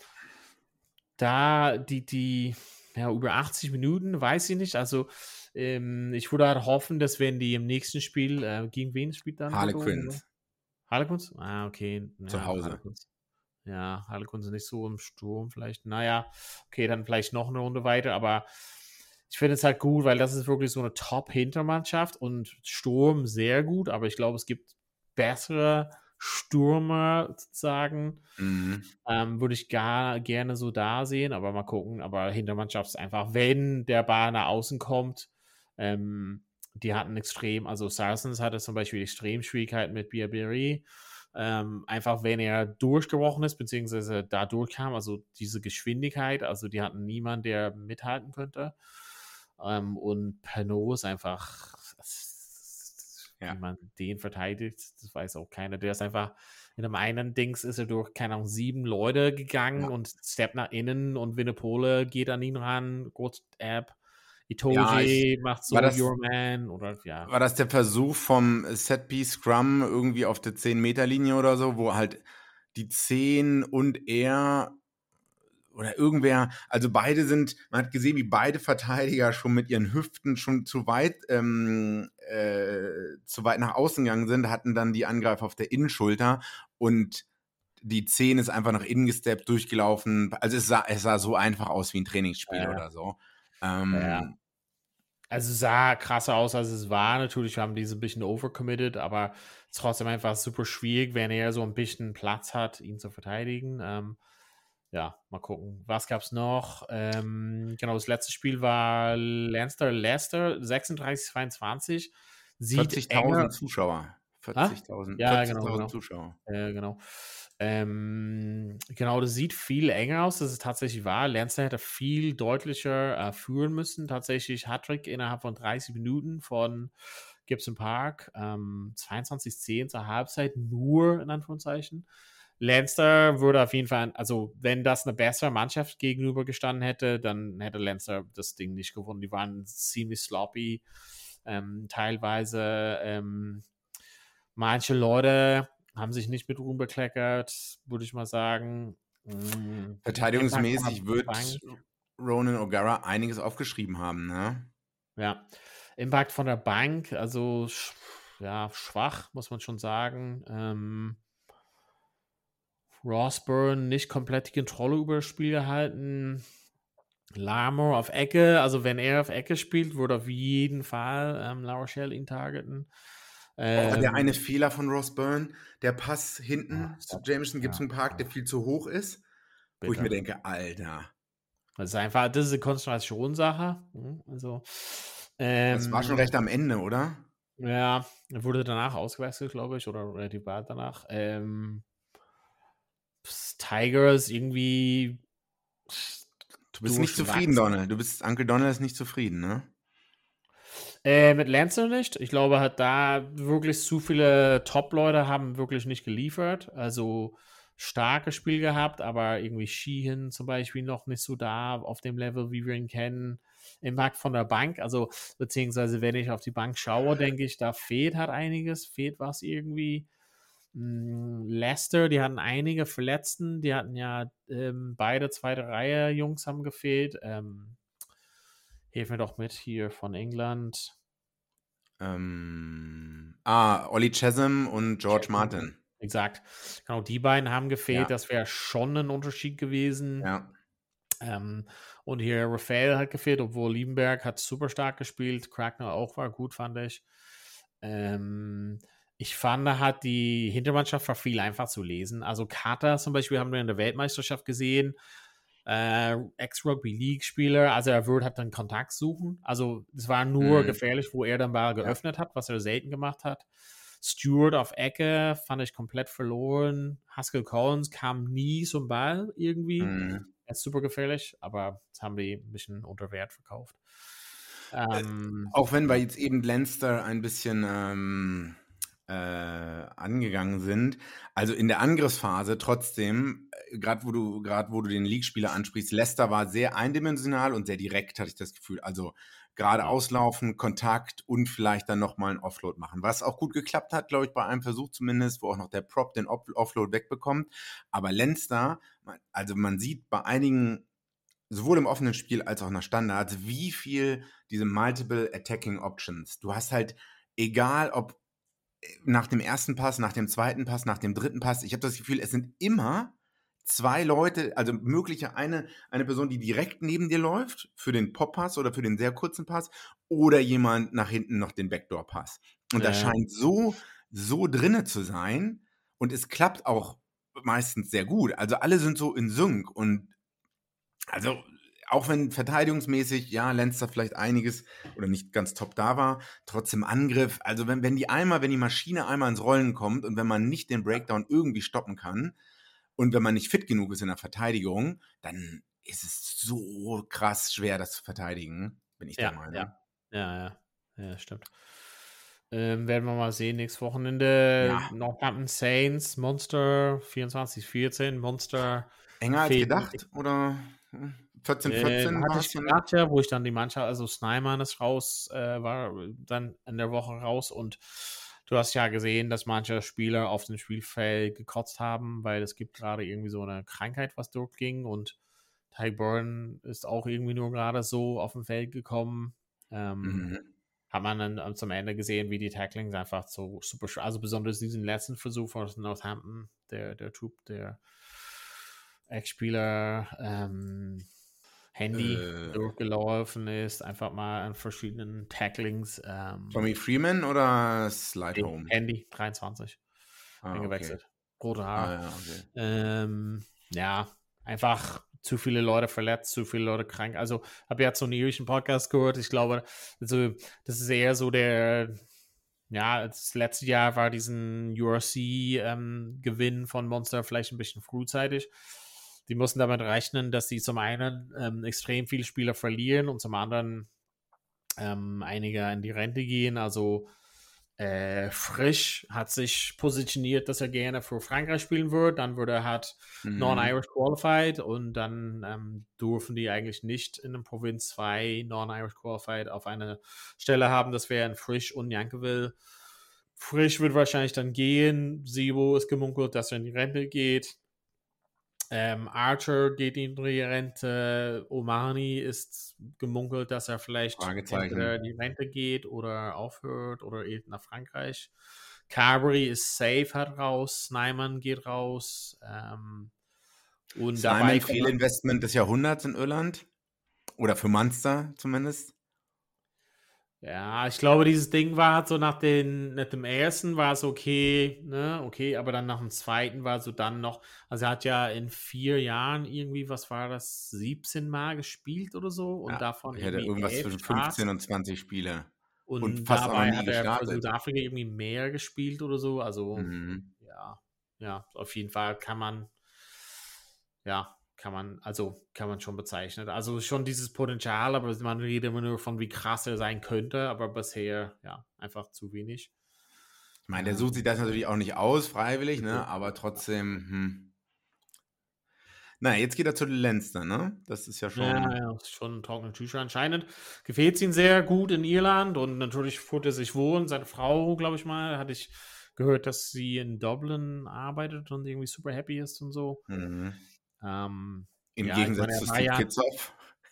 da die, die, ja, über achtzig Minuten, weiß ich nicht, also ähm, ich würde halt hoffen, dass wenn die im nächsten Spiel, äh, gegen wen spielt dann Bordeaux? Harlequins Harlequins? Ah, okay, zu ja, Hause. Harlequins. Ja, Harlequins sind nicht so im Sturm vielleicht. Naja, okay, dann vielleicht noch eine Runde weiter, aber ich finde es halt gut, weil das ist wirklich so eine Top-Hintermannschaft und Sturm sehr gut, aber ich glaube, es gibt bessere Stürmer sozusagen. Mhm. Ähm, würde ich gar gerne so da sehen, aber mal gucken. Aber Hintermannschaft ist einfach, wenn der Ball nach außen kommt, ähm, die hatten extrem, also Saracens hatte zum Beispiel extrem Schwierigkeiten mit Biabiri. Ähm, einfach wenn er durchgebrochen ist, beziehungsweise da durchkam, also diese Geschwindigkeit, also die hatten niemanden, der mithalten könnte. Ähm, und Pernod ist einfach, das, wie Ja. man den verteidigt, das weiß auch keiner. Der ist einfach in einem einen Dings ist er durch, keine Ahnung, sieben Leute gegangen Ja. und steppt nach innen und Winnipole geht an ihn ran, kurz App, Ja, ich, Itoje macht so war das, Your Man oder ja. war das der Versuch vom Set-Piece Scrum irgendwie auf der zehn-Meter-Linie oder so, wo halt die zehn und er oder irgendwer, also beide sind, man hat gesehen, wie beide Verteidiger schon mit ihren Hüften schon zu weit, ähm, äh, zu weit nach außen gegangen sind, hatten dann die Angreifer auf der Innenschulter und die zehn ist einfach nach innen gesteppt, durchgelaufen. Also es sah, es sah so einfach aus wie ein Trainingsspiel Ja. oder so. Ja. Ähm, Also es sah krasser aus, als es war. Natürlich haben die so ein bisschen overcommitted, aber es ist trotzdem einfach super schwierig, wenn er so ein bisschen Platz hat, ihn zu verteidigen. Ähm, ja, mal gucken. Was gab es noch? Ähm, genau, das letzte Spiel war Leinster Leicester, sechsunddreißig zweiundzwanzig. Sieht vierzigtausend enger. Zuschauer. Ah? vierzigtausend Ja, genau, vierzigtausend genau. Zuschauer. Äh, genau. Ähm, genau, das sieht viel enger aus, das ist tatsächlich wahr. Leinster hätte viel deutlicher äh, führen müssen. Tatsächlich Hattrick innerhalb von dreißig Minuten von Gibson Park. Ähm, zweiundzwanzig zehn zur Halbzeit, nur in Anführungszeichen. Leinster würde auf jeden Fall, also wenn das eine bessere Mannschaft gegenüber gestanden hätte, dann hätte Leinster das Ding nicht gewonnen. Die waren ziemlich sloppy, ähm, teilweise. Ähm, manche Leute haben sich nicht mit Ruhm bekleckert, würde ich mal sagen. Mm, Impact von Verteidigungsmäßig der wird Bank. Ronan O'Gara einiges aufgeschrieben haben, ne? Ja, Impact von der Bank, also sch- ja, schwach, muss man schon sagen. Ähm, Rossburn nicht komplett die Kontrolle über das Spiel gehalten. Larmour auf Ecke, also wenn er auf Ecke spielt, würde auf jeden Fall ähm, La Rochelle ihn targeten. Oh, der Ähm, eine Fehler von Ross Byrne, der Pass ja, hinten zu ja, Jameson ja, Gibson Park, der ja, viel zu hoch ist, wo ich mir bitte. denke, Alter, Das ist einfach, das ist eine Konzentrationssache. Mhm, Also, das war schon ähm, recht am Ende, oder? ja, er wurde danach ausgewechselt, glaube ich, oder relativ bald danach. Ähm, Tigers irgendwie Du bist nicht zufrieden, durchwachsen. Donald. Du bist, Uncle Donald ist nicht zufrieden, ne? Äh, mit Lancer nicht. Ich glaube, hat da wirklich zu viele Top-Leute haben wirklich nicht geliefert. Also starkes Spiel gehabt, aber irgendwie Sheehan zum Beispiel noch nicht so da auf dem Level, wie wir ihn kennen. Impact von der Bank, also beziehungsweise wenn ich auf die Bank schaue, denke ich, da fehlt halt einiges, fehlt was irgendwie. Mm, Leicester, die hatten einige Verletzten, die hatten ja ähm, beide zweite Reihe Jungs haben gefehlt. Ähm, hilf mir doch mit hier von England. Ähm, ah, Ollie Chesham und George Martin. Exakt. Genau, die beiden haben gefehlt. Ja, Das wäre schon ein Unterschied gewesen. ja. Ähm, und hier Raphael hat gefehlt, obwohl Liebenberg hat super stark gespielt. Crackner auch war gut, fand ich. Ähm, ich fand, hat die Hintermannschaft war viel einfach zu lesen. Also Carter zum Beispiel haben wir in der Weltmeisterschaft gesehen. Äh, Ex-Rugby-League-Spieler, also er würde halt dann Kontakt suchen. Also es war nur Mhm. gefährlich, wo er dann Ball Ja. geöffnet hat, was er selten gemacht hat. Stewart auf Ecke fand ich komplett verloren. Haskell Collins kam nie zum Ball irgendwie. Mhm. Er ist super gefährlich, aber das haben die ein bisschen unter Wert verkauft. Ähm, Auch wenn wir ja. jetzt eben Leinster ein bisschen ähm, äh, angegangen sind, also in der Angriffsphase trotzdem, gerade wo du gerade wo du den League-Spieler ansprichst, Leicester war sehr eindimensional und sehr direkt, hatte ich das Gefühl. Also gerade Ja. auslaufen, Kontakt und vielleicht dann nochmal einen Offload machen. Was auch gut geklappt hat, glaube ich, bei einem Versuch zumindest, wo auch noch der Prop den Off- Offload wegbekommt. Aber Leinster, man- also man sieht bei einigen sowohl im offenen Spiel als auch nach Standards, wie viel diese Multiple Attacking Options. Du hast halt, egal ob nach dem ersten Pass, nach dem zweiten Pass, nach dem dritten Pass, ich habe das Gefühl, es sind immer zwei Leute, also mögliche eine, eine Person, die direkt neben dir läuft, für den Pop-Pass oder für den sehr kurzen Pass, oder jemand nach hinten noch den Backdoor-Pass. Und das Ja. scheint so, so drinne zu sein und es klappt auch meistens sehr gut. Also alle sind so in Sync und also, auch wenn verteidigungsmäßig, ja, Leinster vielleicht einiges oder nicht ganz top da war, trotzdem Angriff. Also, wenn, wenn die einmal, wenn die Maschine einmal ins Rollen kommt und wenn man nicht den Breakdown irgendwie stoppen kann und wenn man nicht fit genug ist in der Verteidigung, dann ist es so krass schwer, das zu verteidigen, bin ich der Ja, ja, Meinung. ja, ja, ja, stimmt. Ähm, werden wir mal sehen. Nächstes Wochenende Ja. Northampton Saints, Monster vierundzwanzig vierzehn, Monster. Enger als fehlen- gedacht? Oder vierzehn vierzehn Ähm, war hatte es ich ja? gedacht, ja, wo ich dann die Mannschaft, also Snyman ist raus, äh, war dann in der Woche raus und du hast ja gesehen, dass manche Spieler auf dem Spielfeld gekotzt haben, weil es gibt gerade irgendwie so eine Krankheit, was durchging und Ty Burn ist auch irgendwie nur gerade so auf dem Feld gekommen. Ähm, Mhm. Hat man dann ähm, zum Ende gesehen, wie die Tacklings einfach so super, sch- also besonders diesen letzten Versuch von Northampton, der, der Typ, der Ex-Spieler, ähm, Handy Äh, durchgelaufen ist, einfach mal an verschiedenen Tacklings. Ähm, Tommy Freeman oder nee, Slidehome? Handy, dreiundzwanzig, Ah, okay. eingewechselt. Rote Ah, Haare. ja, okay. Ähm, ja, einfach zu viele Leute verletzt, zu viele Leute krank. Also, habe jetzt so einen irischen Podcast gehört. Ich glaube, also, das ist eher so der, ja, das letzte Jahr war diesen U R C-Gewinn ähm, von Monster vielleicht ein bisschen frühzeitig. Die mussten damit rechnen, dass sie zum einen ähm, extrem viele Spieler verlieren und zum anderen ähm, einige in die Rente gehen. Also äh, Frisch hat sich positioniert, dass er gerne für Frankreich spielen wird. Dann würde er halt Mhm. Non-Irish Qualified und dann ähm, dürfen die eigentlich nicht in einem Provinz zwei Non-Irish Qualified auf eine Stelle haben. Das wären Frisch und Jankeville. Frisch wird wahrscheinlich dann gehen. Sibo ist gemunkelt, dass er in die Rente geht. Ähm, Archer geht in die Rente. Omani ist gemunkelt, dass er vielleicht Fragezeichen. entweder in die Rente geht oder aufhört oder eben nach Frankreich. Carberry ist safe, hat raus. Snyman geht raus. Ähm, und dabei Simon, kommt Fehlinvestment des Jahrhunderts in Irland. Oder für Munster zumindest. ja, ich glaube, dieses Ding war halt so nach, den, nach dem ersten war es okay, ne, okay, aber dann nach dem zweiten war so dann noch, also er hat ja in vier Jahren irgendwie, was war das, siebzehn Mal gespielt oder so und Ja, davon ich hätte irgendwie irgendwas elf zwischen Starts fünfzehn und zwanzig Spiele. Und und fast auch noch dabei nie hat er für gestartet. Südafrika irgendwie mehr gespielt oder so, also Mhm. ja, ja, auf jeden Fall kann man, ja, kann man, also kann man schon bezeichnen. Also schon dieses Potenzial, aber man redet immer nur von, wie krass er sein könnte, aber bisher, ja, einfach zu wenig. Ich meine, der Ähm, sucht sich das natürlich auch nicht aus, freiwillig, ne? ja. Aber trotzdem, hm. Na, jetzt geht er zu den Leinster, ne? Das ist ja schon. Ja, ja, ist schon ein trockener Tücher anscheinend. Gefällt es ihm sehr gut in Irland und natürlich fühlt er sich wohl. Und seine Frau, glaube ich mal, hatte ich gehört, dass sie in Dublin arbeitet und irgendwie super happy ist und so. Mhm. Ähm, Im ja, ich meine, Gegensatz er zu war Steve ja, Kitzoff.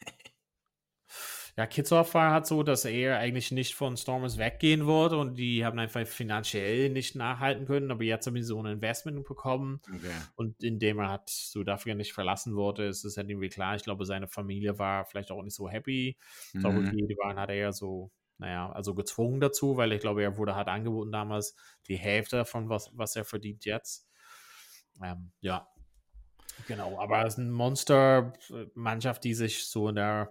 ja, Kitzoff war halt so, dass er eigentlich nicht von Stormers weggehen wollte und die haben einfach finanziell nicht nachhalten können, aber jetzt haben sie so ein Investment bekommen Okay. und indem er hat Südafrika nicht verlassen wollte, ist es halt irgendwie klar. Ich glaube, seine Familie war vielleicht auch nicht so happy. Ist auch Mhm. okay, die waren halt eher so, naja, also gezwungen dazu, weil ich glaube, er wurde halt angeboten damals die Hälfte von was, was er verdient jetzt. Ähm, ja, genau, aber es ist eine Monster-Mannschaft, die sich so in der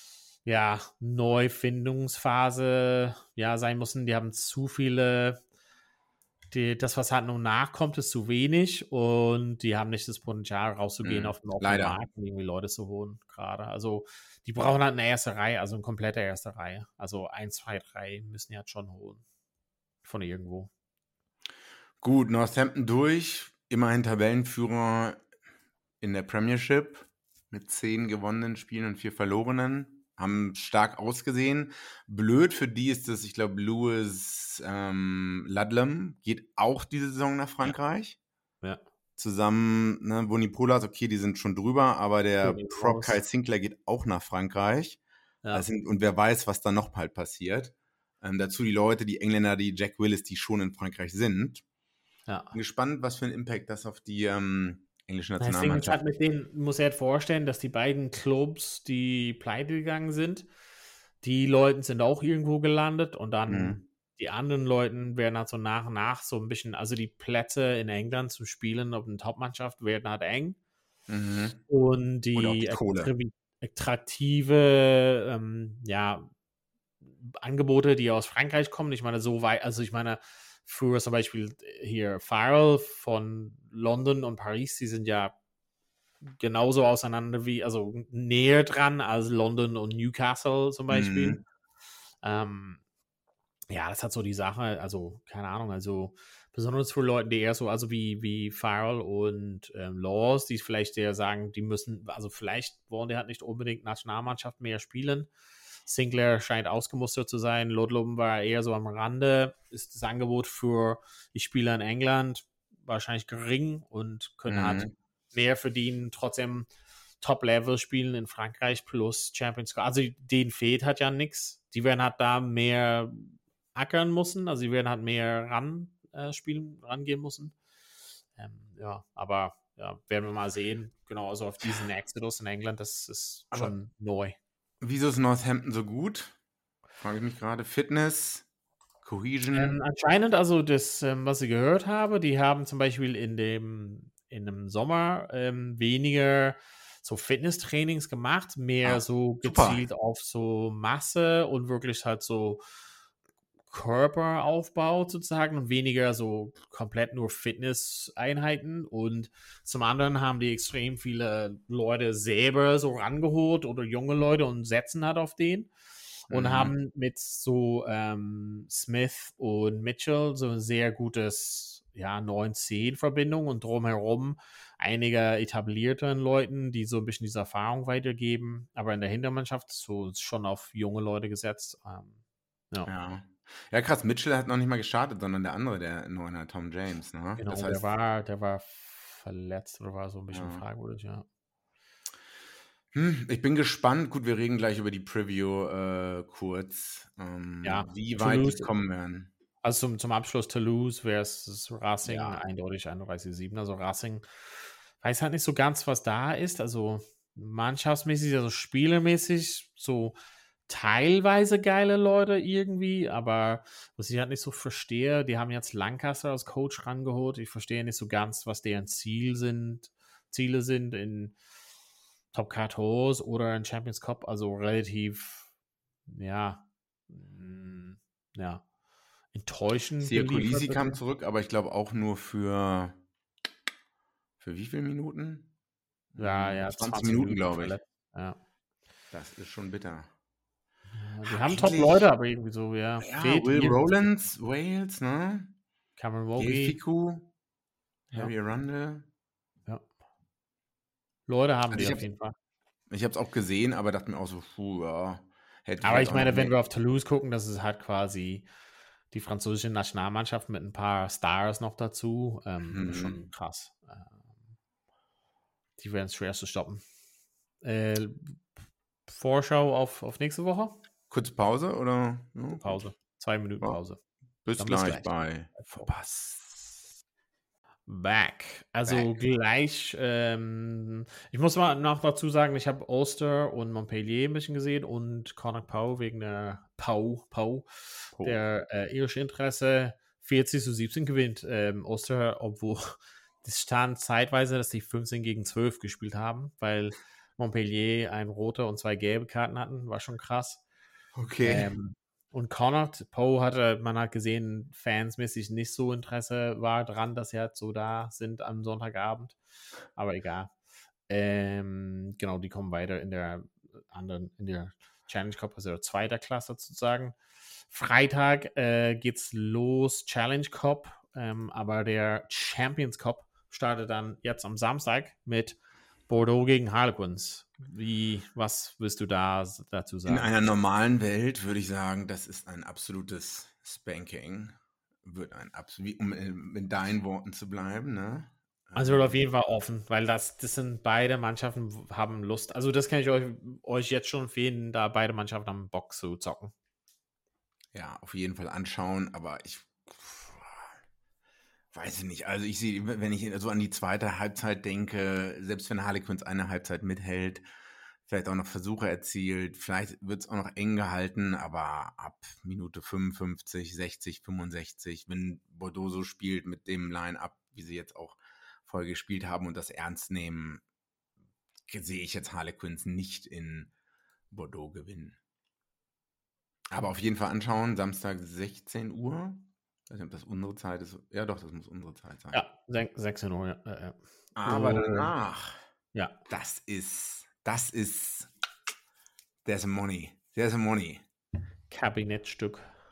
ja, Neufindungsphase ja, sein mussten. Die haben zu viele, die, das, was halt nun nachkommt, ist zu wenig und die haben nicht das Potenzial, rauszugehen Mhm. auf den offenen Leider. Markt und irgendwie Leute zu holen gerade. Also die brauchen halt eine erste Reihe, also eine komplette erste Reihe. Also eins, zwei, drei müssen die halt schon holen. Von irgendwo. Gut, Northampton durch. Immerhin Tabellenführer in der Premiership mit zehn gewonnenen Spielen und vier verlorenen. Haben stark ausgesehen. Blöd für die ist es, ich glaube, Lewis ähm, Ludlam geht auch diese Saison nach Frankreich. Ja. ja. Zusammen, ne, Bonipolas, okay, die sind schon drüber, aber der Tony Prop Rose. Kyle Sinclair geht auch nach Frankreich. Ja. Das sind, und wer weiß, was da noch bald passiert. Ähm, dazu die Leute, die Engländer, die Jack Willis, die schon in Frankreich sind. Ja. Bin gespannt, was für einen Impact das auf die ähm, englische Das Ding ist Nationalmannschaft halt mit denen, muss er halt vorstellen, dass die beiden Clubs, die pleite gegangen sind, die Leute sind auch irgendwo gelandet und dann Mhm. die anderen Leuten werden halt so nach und nach so ein bisschen, also die Plätze in England zum Spielen auf eine Top-Mannschaft werden halt eng. Mhm. Und Und auch die die Kohle. attri- attraktive, ähm, ja, Angebote, die aus Frankreich kommen, ich meine, so weit, also ich meine, für zum Beispiel hier Farrell von London und Paris, die sind ja genauso auseinander wie, also näher dran als London und Newcastle zum Beispiel. Mhm. Ähm, ja, das hat so die Sache, also keine Ahnung, also besonders für Leute, die eher so, also wie, wie Farrell und ähm, Laws, die vielleicht eher sagen, die müssen, also vielleicht wollen die halt nicht unbedingt Nationalmannschaft mehr spielen. Sinclair scheint ausgemustert zu sein, Ludlum war eher so am Rande, ist das Angebot für die Spieler in England wahrscheinlich gering und können Mhm. halt mehr verdienen, trotzdem Top-Level spielen in Frankreich plus Champions Cup. Also denen fehlt halt ja nichts. Die werden halt da mehr ackern müssen, also die werden halt mehr ran äh, spielen, rangehen müssen. Ähm, ja, aber ja, werden wir mal sehen. Genau, also auf diesen Exodus in England, das ist Aber schon neu. wieso ist Northampton so gut? Frage ich mich gerade. Fitness, Cohesion. Ähm, anscheinend, also das, ähm, was ich gehört habe, die haben zum Beispiel in dem in dem Sommer ähm, weniger so Fitnesstrainings gemacht, mehr Ah, so super. gezielt auf so Masse und wirklich halt so Körperaufbau sozusagen und weniger so komplett nur Fitnesseinheiten. Und zum anderen haben die extrem viele Leute selber so rangeholt oder junge Leute und setzen halt auf den. Und Mhm. haben mit so ähm, Smith und Mitchell so ein sehr gutes, ja, neun zehn Verbindung und drumherum einige etablierten Leuten, die so ein bisschen diese Erfahrung weitergeben. Aber in der Hintermannschaft so schon auf junge Leute gesetzt. Ähm, ja. Ja. Ja, krass. Mitchell hat noch nicht mal gestartet, sondern der andere, der Neuner, Tom James. Ne? Genau, Das der heißt, war, der war verletzt oder war so ein bisschen ja. fragwürdig, ja. Hm, ich bin gespannt. Gut, wir reden gleich über die Preview äh, kurz, ähm, Ja, wie weit die Toulouse, kommen werden. also zum, zum Abschluss Toulouse versus Racing, Ja. eindeutig einunddreißig sieben. Also Racing weiß halt nicht so ganz, was da ist. Also mannschaftsmäßig, also spielermäßig, so teilweise geile Leute irgendwie, aber was ich halt nicht so verstehe, die haben jetzt Lancaster als Coach rangeholt. Ich verstehe nicht so ganz, was deren Ziel sind, Ziele sind in Top vierzehn oder in Champions Cup, also relativ, ja, mm, ja, enttäuschend Sia geliefert. Kolisi kam zurück, aber ich glaube auch nur für für wie viele Minuten? Ja, Hm, ja, zwanzig zwanzig Minuten, Minuten glaube ich. verletzt. Ja. Das ist schon bitter. Ja, die Ah, haben eigentlich- Top-Leute, aber irgendwie so, ja. Ja, fehlt Will irgendwie- Rowlands, Wales, ne? Cameron Gail Mogi. Fiku, Ja. Harry Arundel. Ja. Leute haben Also die ich auf hab's- jeden Fall. Ich habe es auch gesehen, aber dachte mir auch so, puh, ja. Hätte Aber vielleicht ich auch meine, noch wenn mehr- wir auf Toulouse gucken, das ist halt quasi die französische Nationalmannschaft mit ein paar Stars noch dazu. Ähm, Mhm. Das ist schon krass. Ähm, die werden es schwer zu stoppen. Äh, Vorschau auf, auf nächste Woche? Kurz Pause oder? Ja, Pause. Zwei Minuten Ja. Pause. Bis Dann bis gleich, gleich. bei Verpasst. Back. Also Back. gleich, ähm, ich muss mal noch dazu sagen, ich habe Ulster und Montpellier ein bisschen gesehen und Connacht Pau wegen der Pau, Pau, Pau. der äh, irische Interesse vierzig zu siebzehn gewinnt. Ähm, Ulster, obwohl das stand zeitweise, dass die fünfzehn gegen zwölf gespielt haben, weil Montpellier ein rote und zwei gelbe Karten hatten, war schon krass. Okay. Ähm, und Connacht, Poe hatte, man hat gesehen, fansmäßig nicht so Interesse war dran, dass sie halt so da sind am Sonntagabend. Aber egal. Ähm, genau, die kommen weiter in der anderen, in der Challenge Cup, also der zweiter Klasse sozusagen. Freitag äh, geht's los, Challenge Cup, ähm, aber der Champions Cup startet dann jetzt am Samstag mit Bordeaux gegen Harlequins. Wie, was willst du da dazu sagen? In einer normalen Welt würde ich sagen, das ist ein absolutes Spanking. Wird ein absolut, um in, in deinen Worten zu bleiben, ne? Also wird auf jeden Fall offen, weil das, das sind beide Mannschaften haben Lust. Also das kann ich euch, euch jetzt schon empfehlen, da beide Mannschaften haben Bock zu zocken. Ja, auf jeden Fall anschauen, aber ich weiß ich nicht. Also ich sehe, wenn ich so an die zweite Halbzeit denke, selbst wenn Harlequins eine Halbzeit mithält, vielleicht auch noch Versuche erzielt, vielleicht wird es auch noch eng gehalten, aber ab Minute fünfundfünfzig, sechzig, fünfundsechzig, wenn Bordeaux so spielt mit dem Line-Up, wie sie jetzt auch voll gespielt haben und das ernst nehmen, sehe ich jetzt Harlequins nicht in Bordeaux gewinnen. Aber auf jeden Fall anschauen, Samstag sechzehn Uhr. Ich weiß nicht, ob das unsere Zeit ist. Ja, doch, das muss unsere Zeit sein. Ja, sechzehn Uhr. Ja, ja. Aber oh. danach, ja, das ist, das ist, there's a money, there's a money. Kabinettstück.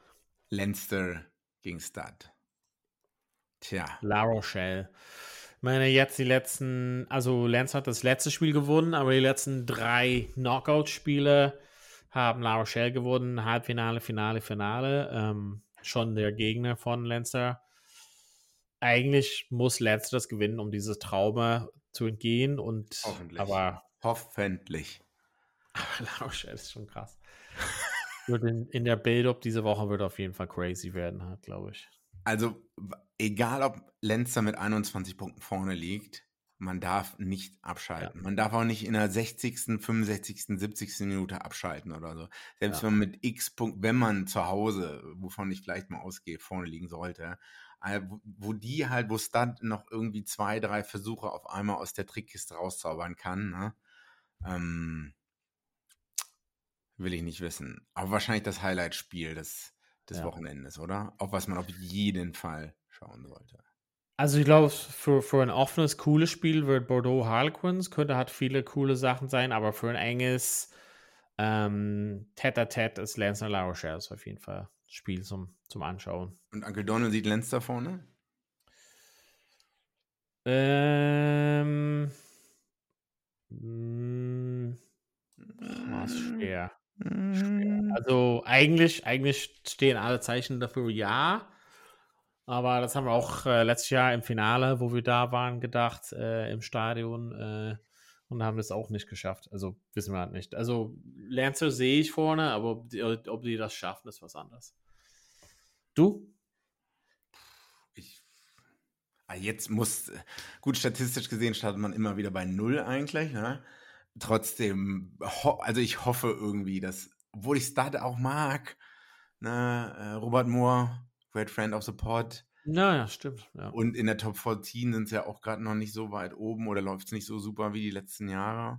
Leinster gegen Stade. Tja. La Rochelle. Ich meine, jetzt die letzten, also Leinster hat das letzte Spiel gewonnen, aber die letzten drei Knockout-Spiele haben La Rochelle gewonnen. Halbfinale, Finale, Finale. Ähm, schon der Gegner von Leinster. Eigentlich muss Leinster das gewinnen, um dieses Trauma zu entgehen. Und, Hoffentlich. Aber Hoffentlich. La Rochelle ist schon krass. Wird in, in der Build-Up diese Woche wird auf jeden Fall crazy werden, glaube ich. Also, egal ob Leinster mit einundzwanzig Punkten vorne liegt, man darf nicht abschalten. Ja. Man darf auch nicht in der sechzigsten, fünfundsechzigsten, siebzigsten Minute abschalten oder so. Selbst ja. wenn man mit X Punkt, wenn man zu Hause, wovon ich vielleicht mal ausgehe, vorne liegen sollte, wo, wo die halt, wo Stade noch irgendwie zwei, drei Versuche auf einmal aus der Trickkiste rauszaubern kann, ne? ähm, will ich nicht wissen. Aber wahrscheinlich das Highlight-Spiel des, des ja. Wochenendes, oder? Auf was man auf jeden Fall schauen sollte. Also ich glaube, für, für ein offenes, cooles Spiel wird Bordeaux Harlequins, könnte hat viele coole Sachen sein, aber für ein enges ähm, Tête-à-Tête ist Leinster La Rochelle auf jeden Fall ein Spiel zum, zum Anschauen. Und Uncle Donald sieht Leinster vorne? Ähm mh, boah, ist schwer. schwer. Also eigentlich, eigentlich stehen alle Zeichen dafür ja. Aber das haben wir auch äh, letztes Jahr im Finale, wo wir da waren, gedacht, äh, im Stadion äh, und haben das auch nicht geschafft. Also wissen wir halt nicht. Also Leinster sehe ich vorne, aber ob die, ob die das schaffen, ist was anderes. Du? Ich, jetzt muss, gut statistisch gesehen startet man immer wieder bei Null eigentlich. Ne? Trotzdem, ho- also ich hoffe irgendwie, dass, obwohl ich Stade auch mag, ne, äh, Robert Moore, Great Friend of the Pod. Naja, stimmt. Ja. Und in der Top vierzehn sind sie ja auch gerade noch nicht so weit oben oder läuft es nicht so super wie die letzten Jahre.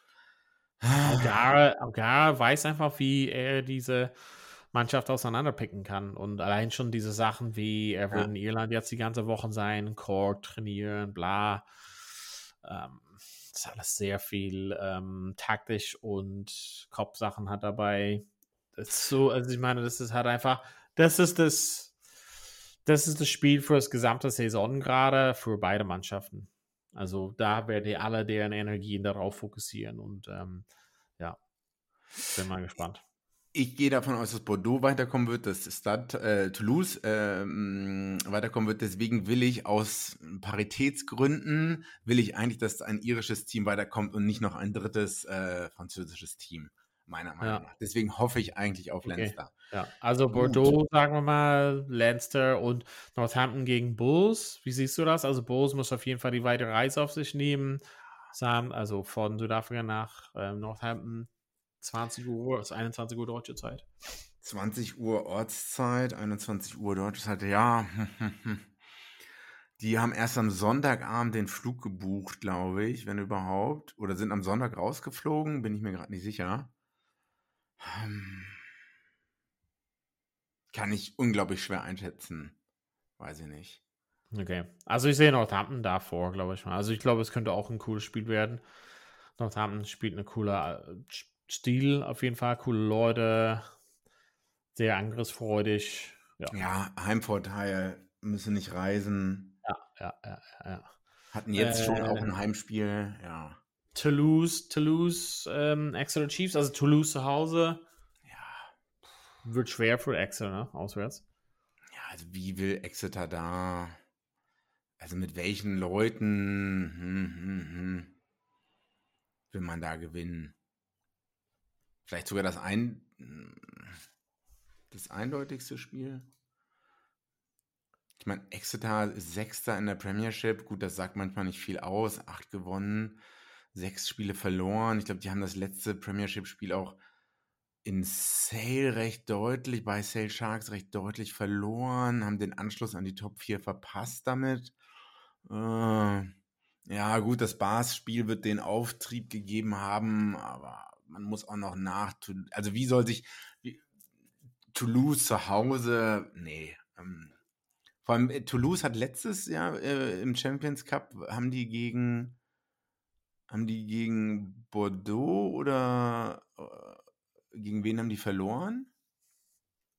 Algarve weiß einfach, wie er diese Mannschaft auseinanderpicken kann. Und allein schon diese Sachen wie, er wird ja. in Irland jetzt die ganze Woche sein, Cork trainieren, bla. Ähm, das ist alles sehr viel ähm, taktisch und Kopfsachen hat dabei. Das ist so, also ich meine, das ist halt einfach, das ist das, das ist das Spiel für das gesamte Saison gerade für beide Mannschaften. Also da werden die alle deren Energien darauf fokussieren und ähm, ja, bin mal gespannt. Ich gehe davon aus, dass Bordeaux weiterkommen wird, dass Stade, äh, Toulouse äh, weiterkommen wird. Deswegen will ich aus Paritätsgründen, will ich eigentlich, dass ein irisches Team weiterkommt und nicht noch ein drittes äh, französisches Team, meiner Meinung ja. nach. Deswegen hoffe ich eigentlich auf okay. Leinster. Ja, also Bordeaux, Gut. sagen wir mal, Leinster und Northampton gegen Bulls. Wie siehst du das? Also Bulls muss auf jeden Fall die weitere Reise auf sich nehmen. Also von Südafrika nach ähm, Northampton. zwanzig Uhr, ist einundzwanzig Uhr deutsche Zeit. zwanzig Uhr Ortszeit, einundzwanzig Uhr deutsche Zeit, ja. Die haben erst am Sonntagabend den Flug gebucht, glaube ich, wenn überhaupt. Oder sind am Sonntag rausgeflogen, bin ich mir gerade nicht sicher. Kann ich unglaublich schwer einschätzen. Weiß ich nicht. Okay, also ich sehe Northampton davor, glaube ich mal. Also ich glaube, es könnte auch ein cooles Spiel werden. Northampton spielt eine coole Stil, auf jeden Fall, coole Leute, sehr angriffsfreudig. Ja, ja Heimvorteil, müssen nicht reisen. Ja, ja, ja, ja. Hatten jetzt äh, schon auch ein Heimspiel, ja. Toulouse, Toulouse, ähm, Exeter Chiefs, also Toulouse zu Hause. Ja. Wird schwer für Exeter, ne, auswärts. Ja, also wie will Exeter da, also mit welchen Leuten hm, hm, hm, will man da gewinnen? Vielleicht sogar das, ein, das eindeutigste Spiel. Ich meine, Exeter ist Sechster in der Premiership. Gut, das sagt manchmal nicht viel aus. Acht gewonnen, sechs Spiele verloren. Ich glaube, die haben das letzte Premiership-Spiel auch in Sale recht deutlich, bei Sale Sharks recht deutlich verloren, haben den Anschluss an die Top vier verpasst damit. Äh, ja, gut, das Bars-Spiel wird den Auftrieb gegeben haben, aber man muss auch noch nach, also wie soll sich wie, Toulouse zu Hause, nee, ähm, vor allem äh, Toulouse hat letztes Jahr äh, im Champions Cup, haben die gegen haben die gegen Bordeaux oder äh, gegen wen haben die verloren?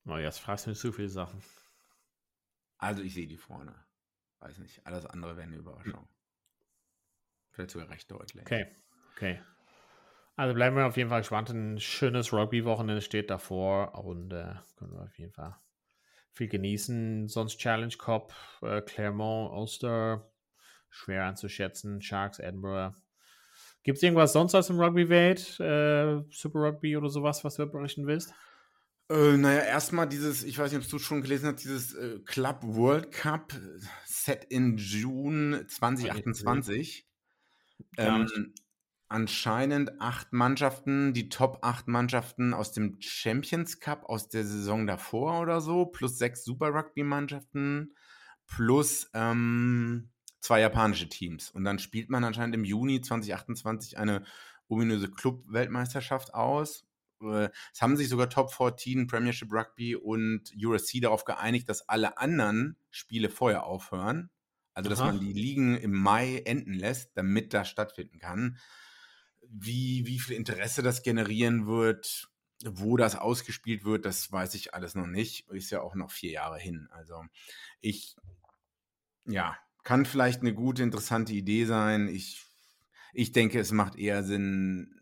Oh, jetzt fragst du mich so viele Sachen. Also ich sehe die vorne. Weiß nicht, alles andere wäre eine Überraschung. Vielleicht sogar recht deutlich. Okay, okay. Also bleiben wir auf jeden Fall gespannt. Ein schönes Rugby-Wochenende steht davor und äh, können wir auf jeden Fall viel genießen. Sonst Challenge Cup, äh, Clermont, Ulster, schwer einzuschätzen. Sharks, Edinburgh. Gibt es irgendwas sonst aus dem Rugby-Welt? Äh, Super Rugby oder sowas, was du berichten willst? Äh, naja, erstmal dieses, ich weiß nicht, ob du schon gelesen hast, dieses äh, Club World Cup set in June zwanzig achtundzwanzig. Ähm, anscheinend acht Mannschaften, die Top acht Mannschaften aus dem Champions Cup aus der Saison davor oder so, plus sechs Super Rugby-Mannschaften, plus ähm, zwei japanische Teams. Und dann spielt man anscheinend im Juni zwanzig achtundzwanzig eine ominöse Club-Weltmeisterschaft aus. Es haben sich sogar Top vierzehn, Premiership Rugby und U S C darauf geeinigt, dass alle anderen Spiele vorher aufhören. Also, dass Aha. man die Ligen im Mai enden lässt, damit das stattfinden kann. Wie, wie viel Interesse das generieren wird, wo das ausgespielt wird, das weiß ich alles noch nicht. Ist ja auch noch vier Jahre hin. Also, ich, ja, kann vielleicht eine gute, interessante Idee sein. Ich, ich denke, es macht eher Sinn,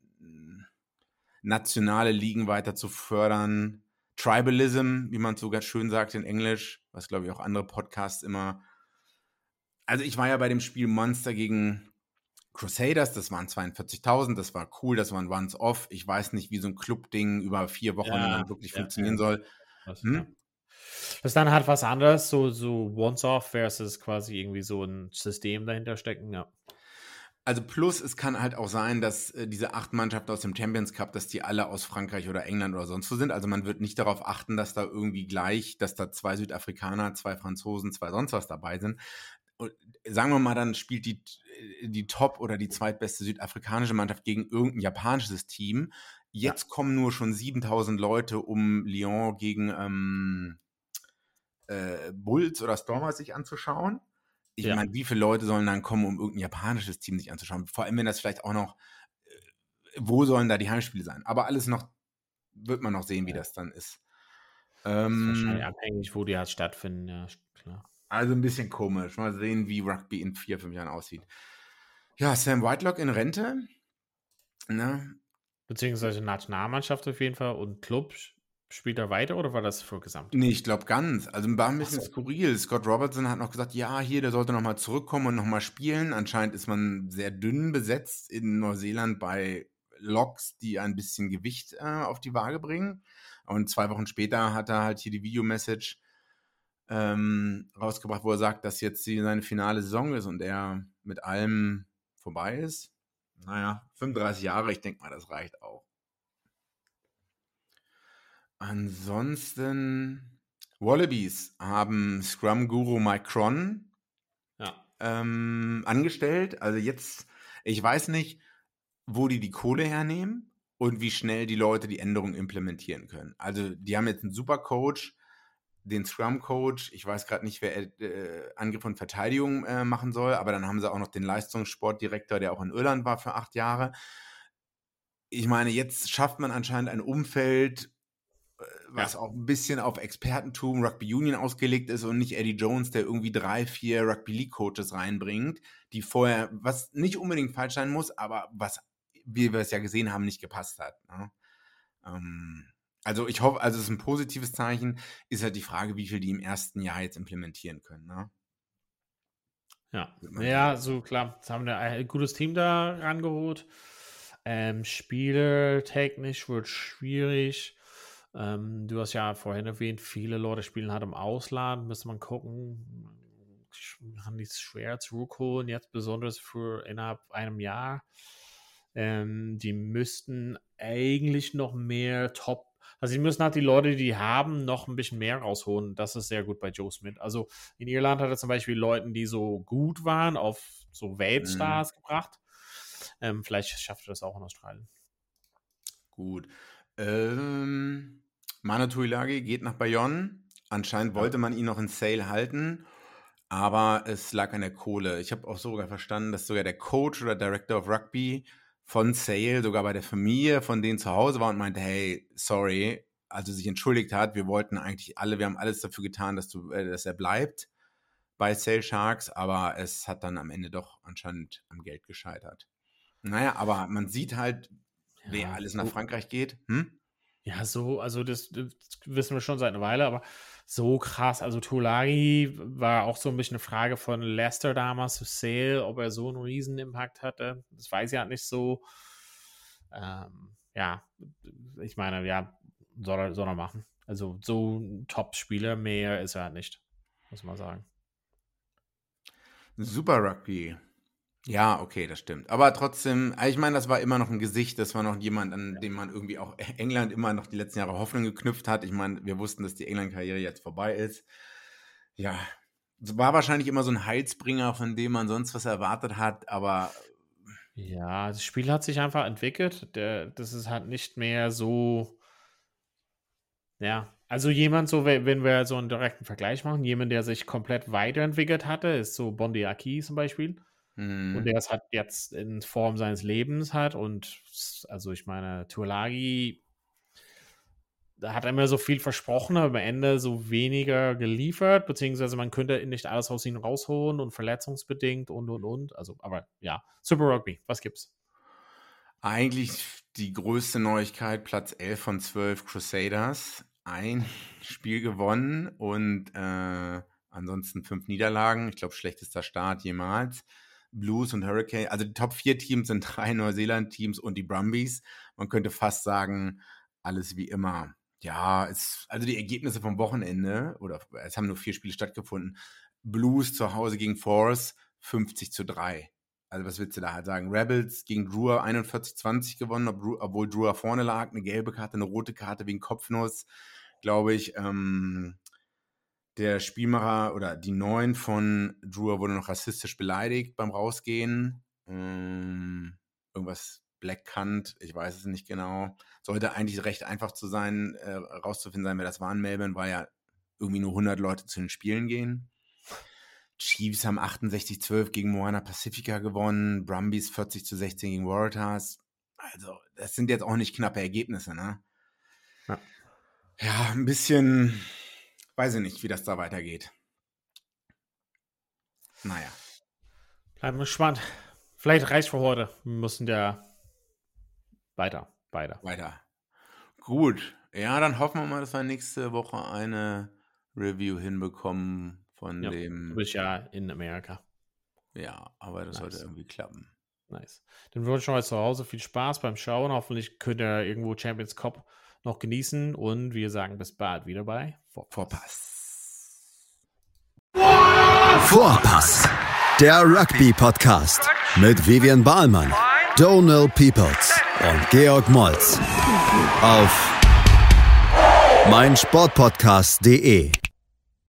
nationale Ligen weiter zu fördern. Tribalism, wie man es sogar schön sagt in Englisch, was glaube ich auch andere Podcasts immer. Also ich war ja bei dem Spiel Munster gegen Crusaders, das waren zweiundvierzigtausend, das war cool, das war ein Once-Off. Ich weiß nicht, wie so ein Club-Ding über vier Wochen Ja, dann wirklich ja, funktionieren ja. soll. Das, Hm? ja. Das ist dann halt was anderes, so, so Once-Off versus quasi irgendwie so ein System dahinter stecken, ja. Also plus, es kann halt auch sein, dass äh, diese acht Mannschaften aus dem Champions Cup, dass die alle aus Frankreich oder England oder sonst wo sind. Also man wird nicht darauf achten, dass da irgendwie gleich, dass da zwei Südafrikaner, zwei Franzosen, zwei sonst was dabei sind. Und sagen wir mal, dann spielt die, die Top- oder die zweitbeste südafrikanische Mannschaft gegen irgendein japanisches Team. Jetzt ja. kommen nur schon siebentausend Leute, um Lyon gegen ähm, äh, Bulls oder Stormers sich anzuschauen. Ich ja. meine, wie viele Leute sollen dann kommen, um irgendein japanisches Team sich anzuschauen? Vor allem, wenn das vielleicht auch noch, äh, wo sollen da die Heimspiele sein? Aber alles noch, wird man noch sehen, wie ja. das dann ist. Ähm, das ist wahrscheinlich abhängig, wo die halt stattfinden, ja, klar. Also ein bisschen komisch. Mal sehen, wie Rugby in vier, fünf Jahren aussieht. Ja, Sam Whitelock in Rente. Ne? Beziehungsweise Nationalmannschaft auf jeden Fall und Club. Spielt er weiter oder war das für Gesamt? Nee, ich glaube ganz. Also war ein bisschen so. skurril. Scott Robertson hat noch gesagt, ja, hier, der sollte nochmal zurückkommen und nochmal spielen. Anscheinend ist man sehr dünn besetzt in Neuseeland bei Locks, die ein bisschen Gewicht äh, auf die Waage bringen. Und zwei Wochen später hat er halt hier die Videomessage ähm, rausgebracht, wo er sagt, dass jetzt die, seine finale Saison ist und er mit allem vorbei ist. Naja, fünfunddreißig Jahre, ich denke mal, das reicht auch. Ansonsten, Wallabies haben Scrum-Guru Mike Cron ja. ähm, angestellt. Also jetzt, ich weiß nicht, wo die die Kohle hernehmen und wie schnell die Leute die Änderungen implementieren können. Also die haben jetzt einen super Coach, den Scrum-Coach. Ich weiß gerade nicht, wer äh, Angriff und Verteidigung äh, machen soll, aber dann haben sie auch noch den Leistungssportdirektor, der auch in Irland war für acht Jahre. Ich meine, jetzt schafft man anscheinend ein Umfeld, was ja. auch ein bisschen auf Expertentum, Rugby Union ausgelegt ist und nicht Eddie Jones, der irgendwie drei, vier Rugby League Coaches reinbringt, die vorher, was nicht unbedingt falsch sein muss, aber was, wie wir es ja gesehen haben, nicht gepasst hat. Ne? Ähm, also ich hoffe, also es ist ein positives Zeichen, ist halt die Frage, wie viel die im ersten Jahr jetzt implementieren können. Ne? Ja, ja, so klar, jetzt haben wir ein gutes Team da rangeholt. Ähm, Spielertechnisch wird schwierig. Ähm, du hast ja vorhin erwähnt, viele Leute spielen halt im Ausland, müsste man gucken, haben die es schwer zurückholen, jetzt besonders für innerhalb einem Jahr. Ähm, die müssten eigentlich noch mehr Top, also die müssen halt die Leute, die die haben, noch ein bisschen mehr rausholen. Das ist sehr gut bei Joe Smith. Also in Irland hat er zum Beispiel Leuten, die so gut waren, auf so Weltstars mhm. gebracht. Ähm, vielleicht schafft er das auch in Australien. Gut. Ähm, Manu Tuilagi geht nach Bayonne. Anscheinend wollte man ihn noch in Sale halten, aber es lag an der Kohle. Ich habe auch sogar verstanden, dass sogar der Coach oder Director of Rugby von Sale sogar bei der Familie von denen zu Hause war und meinte, hey, sorry, also sich entschuldigt hat. Wir wollten eigentlich alle, wir haben alles dafür getan, dass, du, äh, dass er bleibt bei Sale Sharks, aber es hat dann am Ende doch anscheinend am Geld gescheitert. Naja, aber man sieht halt, ja, wer alles nach Frankreich geht. Hm? Ja, so, also das, das wissen wir schon seit einer Weile, aber so krass. Also Tulagi war auch so ein bisschen eine Frage von Leicester damals zu Sale, ob er so einen riesen Impact hatte. Das weiß ich halt nicht so. Ähm, ja, ich meine, ja, soll er, soll er machen. Also so ein Top-Spieler, mehr ist er halt nicht, muss man sagen. Super Rugby. Ja, okay, das stimmt. Aber trotzdem, ich meine, das war immer noch ein Gesicht, das war noch jemand, an dem man irgendwie auch England immer noch die letzten Jahre Hoffnung geknüpft hat. Ich meine, wir wussten, dass die England-Karriere jetzt vorbei ist. Ja, es war wahrscheinlich immer so ein Heilsbringer, von dem man sonst was erwartet hat, aber... Ja, das Spiel hat sich einfach entwickelt. Der, das ist halt nicht mehr so... Ja, also jemand, so wenn wir so einen direkten Vergleich machen, jemand, der sich komplett weiterentwickelt hatte, ist so Bondi Aki zum Beispiel. Mhm. Und der es halt jetzt in Form seines Lebens hat. Und also ich meine, Tulagi, da hat er mir so viel versprochen, aber am Ende so weniger geliefert, beziehungsweise man könnte nicht alles aus ihm rausholen und verletzungsbedingt und und und. Also, aber ja, Super Rugby, was gibt's? Eigentlich die größte Neuigkeit, Platz elf von zwölf Crusaders. Ein Spiel gewonnen und äh, ansonsten fünf Niederlagen. Ich glaube, schlechtester Start jemals. Blues und Hurricane, also die Top vier Teams sind drei Neuseeland-Teams und die Brumbies. Man könnte fast sagen, alles wie immer. Ja, es, also die Ergebnisse vom Wochenende, oder es haben nur vier Spiele stattgefunden. Blues zu Hause gegen Force, fünfzig zu drei. Also was willst du da halt sagen? Rebels gegen Drua einundvierzig zwanzig gewonnen, obwohl Drua vorne lag. Eine gelbe Karte, eine rote Karte wegen Kopfnuss, glaube ich. Ähm, der Spielmacher oder die Neun von Drua wurde noch rassistisch beleidigt beim Rausgehen. Ähm, irgendwas Black Cunt, ich weiß es nicht genau. Sollte eigentlich recht einfach zu sein, äh, rauszufinden sein, wer das war in Melbourne, weil ja irgendwie nur hundert Leute zu den Spielen gehen. Chiefs haben achtundsechzig zwölf gegen Moana Pacifica gewonnen, Brumbies vierzig zu sechzehn gegen Waratahs. Also, das sind jetzt auch nicht knappe Ergebnisse, ne? Ja, ja, ein bisschen, weiß ich nicht, wie das da weitergeht. Naja. Bleiben wir gespannt. Vielleicht reicht für heute. Wir müssen ja weiter, weiter. Weiter. Gut. Ja, dann hoffen wir mal, dass wir nächste Woche eine Review hinbekommen von ja, dem... Du bist ja in Amerika. Ja, aber das nice. Sollte irgendwie klappen. Nice. Dann wünschen wir euch zu Hause viel Spaß beim Schauen. Hoffentlich könnt ihr irgendwo Champions Cup noch genießen. Und wir sagen bis bald wieder bei Vorpass. Vorpass. Der Rugby-Podcast mit Vivian Bahlmann, Donald Peoples und Georg Moltz auf meinsportpodcast punkt de.